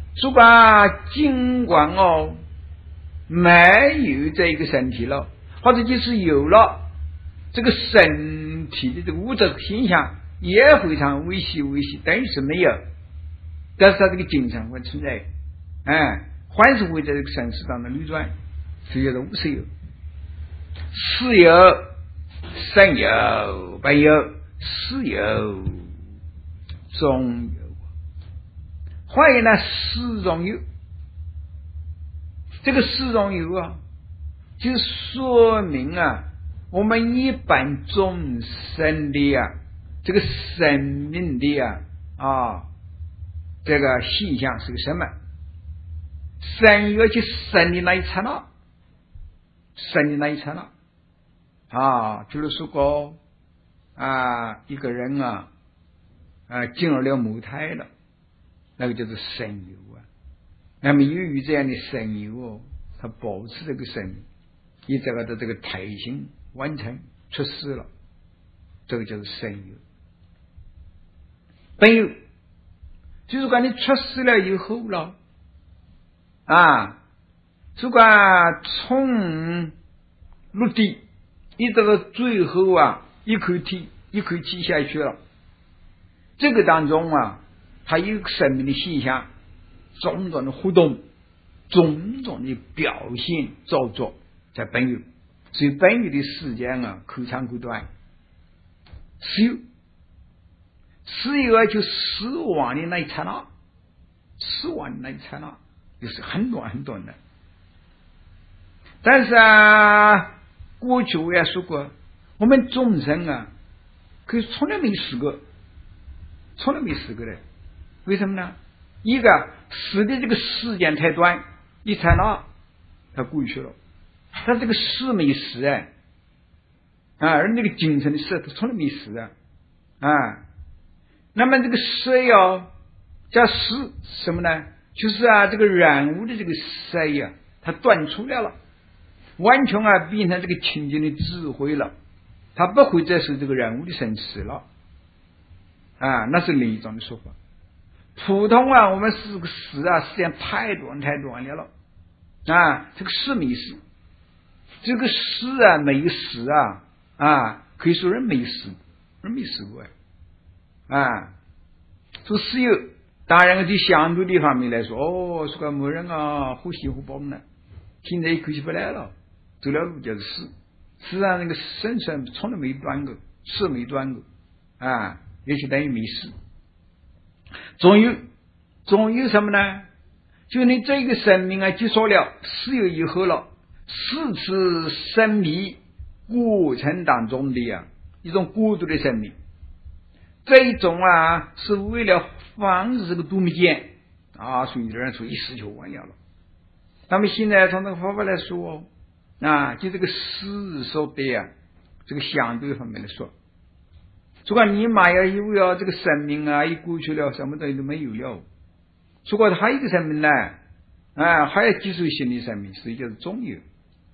尽管没有这个身体了，或者就是有了这个身体的这个物质现象也非常微细，等于是没有，但是它这个精神会存在还是会在这个生死当中流转，所以叫做无色有。是有生有本有，死有终有，换言呢始终有。这个始终有就说明我们一般众生的这个生命的这个现象是个什么？生有去生的那一刹那，比如说一个人进入了母胎了，那个就是神游啊。那么由于这样的神游他保持这个生命，以这个的这个胎心完成出世了，这个就是神游。本有就是说你出世了以后了如果从陆地你这个最后一口气下去了，这个当中它有生命的现象，种种的活动，种种的表现造作在本有。所以本有的时间可长可短，死有就死亡的那一刹那，就是很短很短的。但是过去我也说过，我们众生可是从来没死过的。为什么呢？一个死的这个时间太短，一刹那它过去了，但这个死没死而那个精神的死它从来没死那么这个死叫死什么呢？就是这个染污的这个死它断出来了，完全变成这个清净的智慧了，它不会再是这个染污的生死了那是另一种的说法。普通我们是个死时间太短了这个死没死，这个死没有死可以说人没死过说死有，当然在相对的方面来说说个没人呼吸呼饱呢，现在一口气不来了，走了路就是死。实际上那个生生从来没断过，死没断过也就等于没死。总有什么呢？就你这个生命结束了，死有以后了，四次生命过程当中的一种过渡的生命，这一种是为了防止这个毒灭间所以有人说一死就完了。那么现在从这个方法来说就这个死说的这个相对方面来说，如果你要以为这个生命一过去了，什么东西都没有了，如果还有一个生命呢还有技术性的生命，所以就是中有。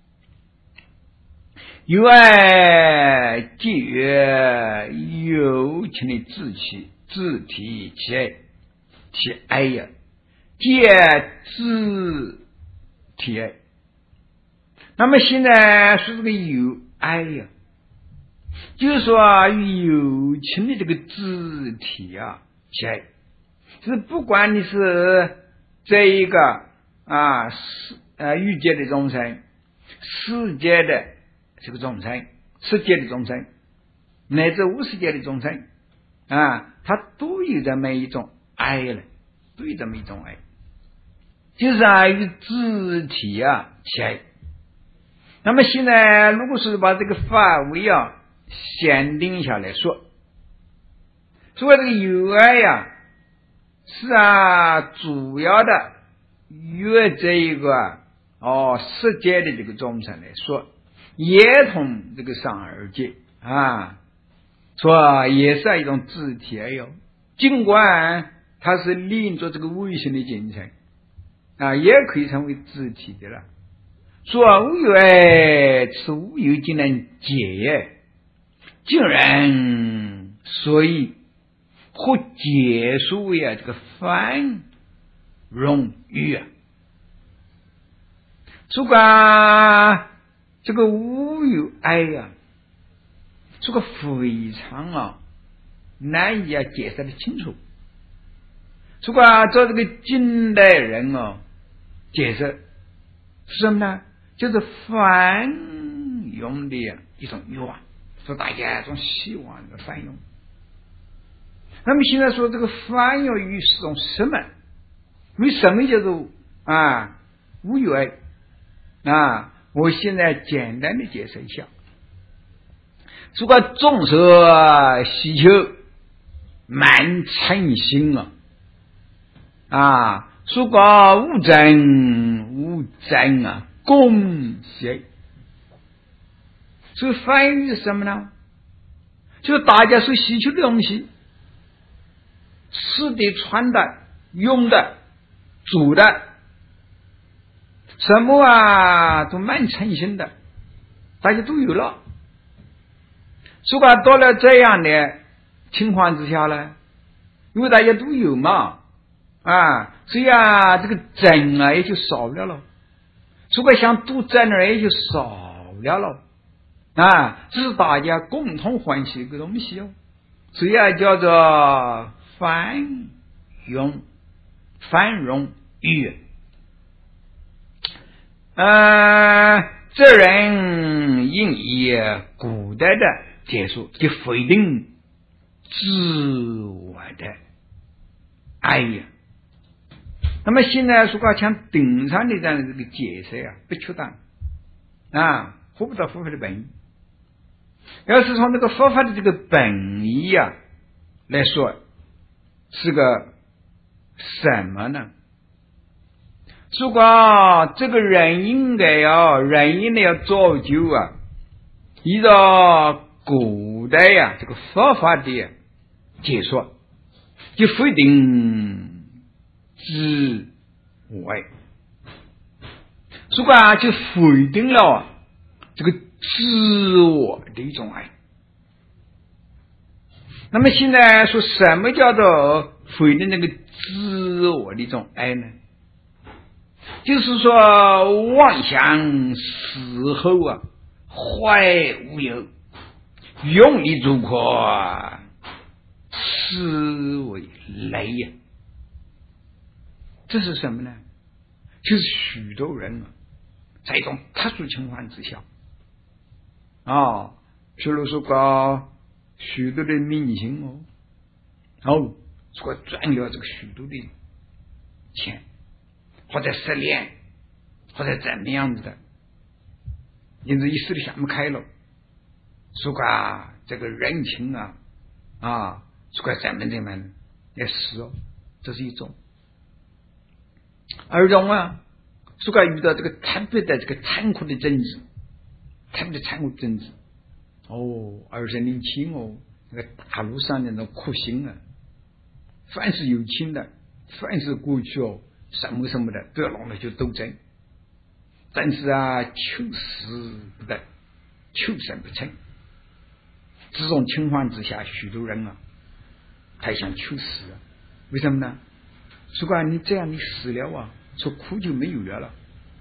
有爱节约有情的自体其爱戒自体爱。那么现在说这个有爱就是说有情的这个自体其爱，就是不管你是这一个欲界的众生，世界的这个众生，世界的众生，乃至无世界的众生它都有这么一种爱了，都有这么一种爱，就是与自体其爱。那么现在如果是把这个范围限定下来说，所谓这个有爱是主要的与这一个世界的这个众生来说，也同这个上二界说也是一种自体尽管它是另作这个微型的精神也可以成为自体的了。说无有爱，此无有竟然解，竟然所以或解说为这个繁荣欲这个这个无有爱这个非常难以解释的清楚。这个做这个近代人解释是什么呢？就是繁荣的一种欲望，说大家一种希望的繁荣。那么现在说这个繁荣欲是种什么？为什么叫做无有爱我现在简单的解释一下。如果众生希求满诚心如果无真共喜，所以翻译是什么呢？就是大家所需求的东西吃的、穿的、用的、住的，什么啊都蛮诚心的，大家都有了。如果到了这样的情况之下呢，因为大家都有嘛，所以啊，这个争啊也就少了。如果想赌争呢，也就少了。这是大家共同欢喜的一个东西哦，所以啊叫做繁荣裕。这人应以古代的解说，就否定自我的爱呀。那么现在说像顶上的这样的这个解释啊，不恰当合不到佛法的本意。要是从这个佛法的这个本意啊来说，是个什么呢？如果这个人应该要造就啊，依照古代呀这个佛法的解说，就否定自我爱。如果就否定了这个自我的一种爱。那么现在说什么叫做否定这个自我的一种爱呢？就是说妄想死后啊，坏无有，用力足可，思为累呀。这是什么呢？就是许多人在一种特殊情况之下譬如说许多的明星说赚了这个许多的钱，或者失恋，或者怎么样子的，因此一时的想不开了，说这个人情说怎么也是这是一种。而种说遇到这个特别的这个残酷的政治，而且年轻那个大陆上的那种酷刑凡是有情的，凡是过去什么的都要弄来就斗争，但是求死不得，求生不成。这种情况之下，许多人他想求死为什么呢？如果你这样你死了说苦就没有了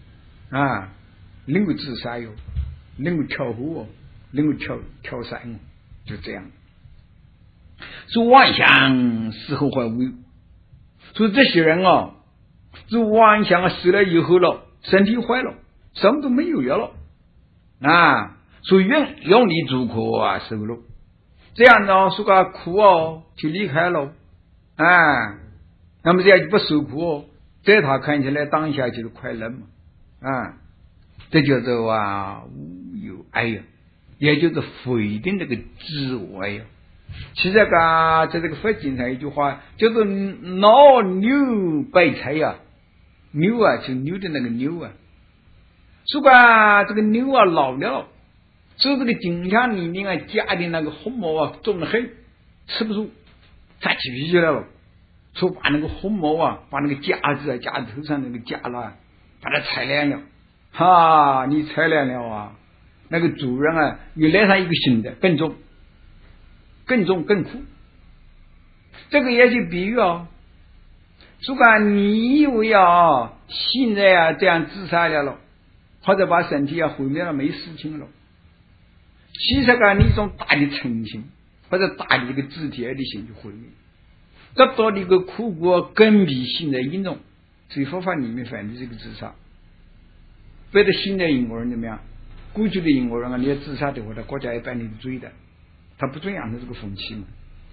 能够自杀能够跳河能够跳伞就这样。说妄想死后坏无有，所以这些人这妄想死了以后了，身体坏了，什么都没有了所以用力足可受了，这样呢说苦就离开了那么这样就不受苦在他看起来当下就是快乐嘛这叫做无有爱呀，也就是否定这个自我爱呀。其实在这个佛经上一句话叫做老牛白菜牛就牛的那个牛如果这个牛老了，所以这个井墙里面加的那个红毛重得很，吃不住，它起脾气来了，说把那个红毛把那个夹子夹头上那个夹了，把它踩烂了你踩烂了那个主人又来上一个新的，更重更苦。这个也就比喻如果你以为现在这样自杀了，或者把身体毁灭了，没事情了，其实你一种大的诚心或者大的一个肢体的心就毁灭，得到的一个苦果更比现在严重。所以佛法里面反对这个自杀。别的现在英国人怎么样？过去的英国人你要自杀的话，他国家一般你追的，他不准养成这个风气嘛。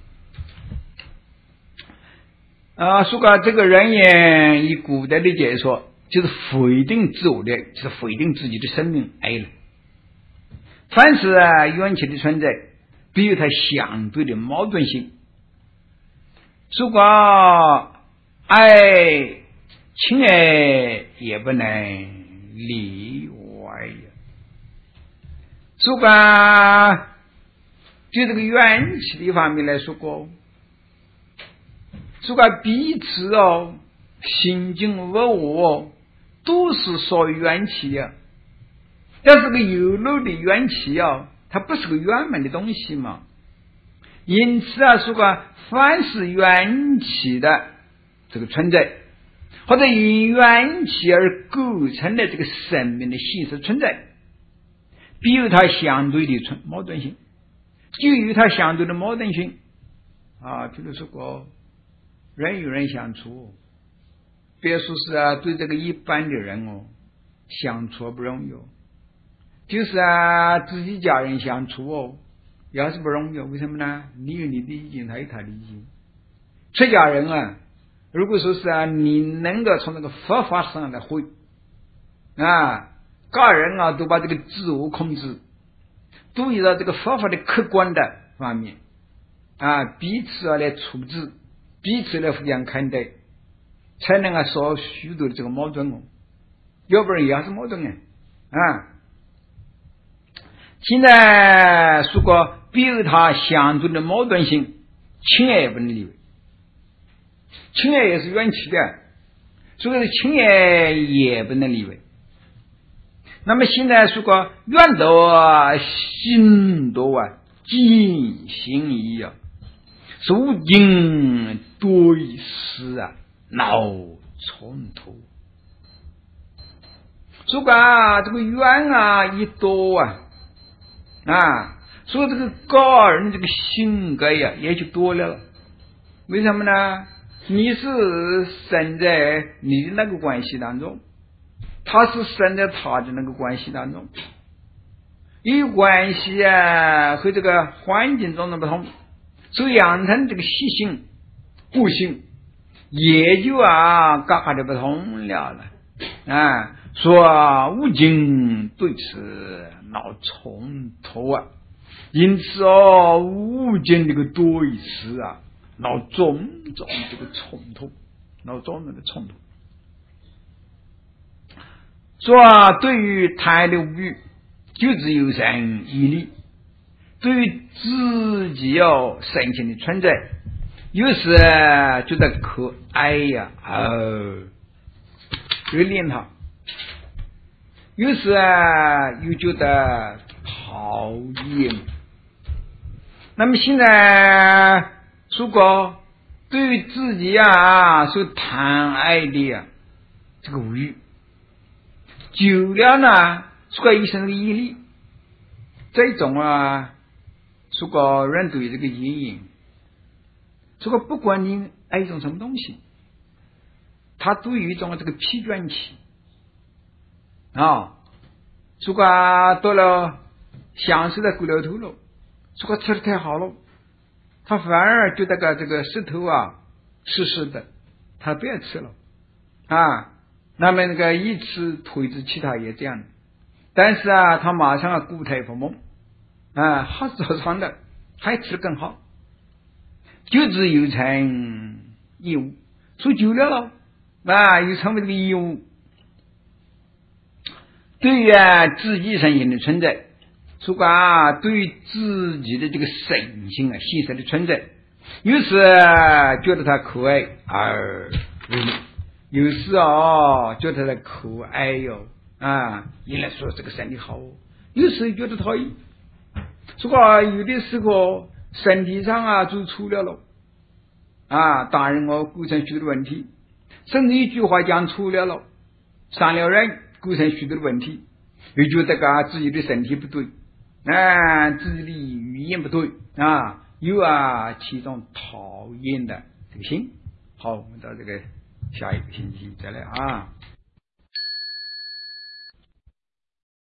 说这个人也以古代的解说，就是否定自我的，就是否定自己的生命爱了。凡是缘起的存在，必有它相对的矛盾性。如果爱亲爱也不能例外呀。如果就这个缘起的方面来说过， 说彼此心境无我，都是属于元气啊。但是个有漏的元气它不是个圆满的东西嘛。因此说凡是元气的这个存在，或者因元气而构成的这个生命的形式存在，必有它相对的矛盾性，就有它相对的矛盾性比如说人与人相处，别说是对这个一般的人相处不容易就是自己家人相处也是不容易。为什么呢？你有你的意见，他有他的意见。出家人如果说是你能够从那个佛法上来会个人都把这个自我控制，注意到这个佛法的客观的方面彼此来处置，彼此来互相看待，才能少许多的这个矛盾要不然也是矛盾现在说比有它相对的矛盾性，情爱也不能理会，情爱也是元气的，所以情爱也不能理会。那么现在说愿道心多尽心意是无尽对事闹冲突。说这个愿一多所以这个个人这个性格也就多了。为什么呢？你是生在你的那个关系当中，他是生在他的那个关系当中，因为关系和这个环境中的不同，所以养成这个习性个性也就嘎的不同了说无尽对此闹冲突因此无尽这个对此闹种种这个冲突，闹种种的冲突。说对于贪的无欲，就只有生一力；对于自己生前的存在，有时觉得可爱有恋他；有时又觉得讨厌。那么现在如果对于自己所贪爱的这个无欲，久了呢，说一生的毅力，这种说人对这个阴影，说不管你爱一种什么东西，它都有一种这个疲倦期说到了享受的过了头了，说吃的太好了，他反而觉得这个石头湿湿的，他不要吃了那么那个一次推之其他也这样，但是他马上固态不梦还是早上的还吃得更好，就只有成义务，所以久了又成为这个义务。对于自己身心的存在，说对于自己的这个神性现实的存在，有时觉得它可爱而有时觉得它可爱原来说这个身体好，有时觉得讨厌。说有的时候身体上就出了大人构成许多的问题，甚至一句话讲出了伤了人，构成许多的问题，又觉得自己的身体不对自己的语言不对有其中讨厌的这个心。好，我们到这个下一个星期再来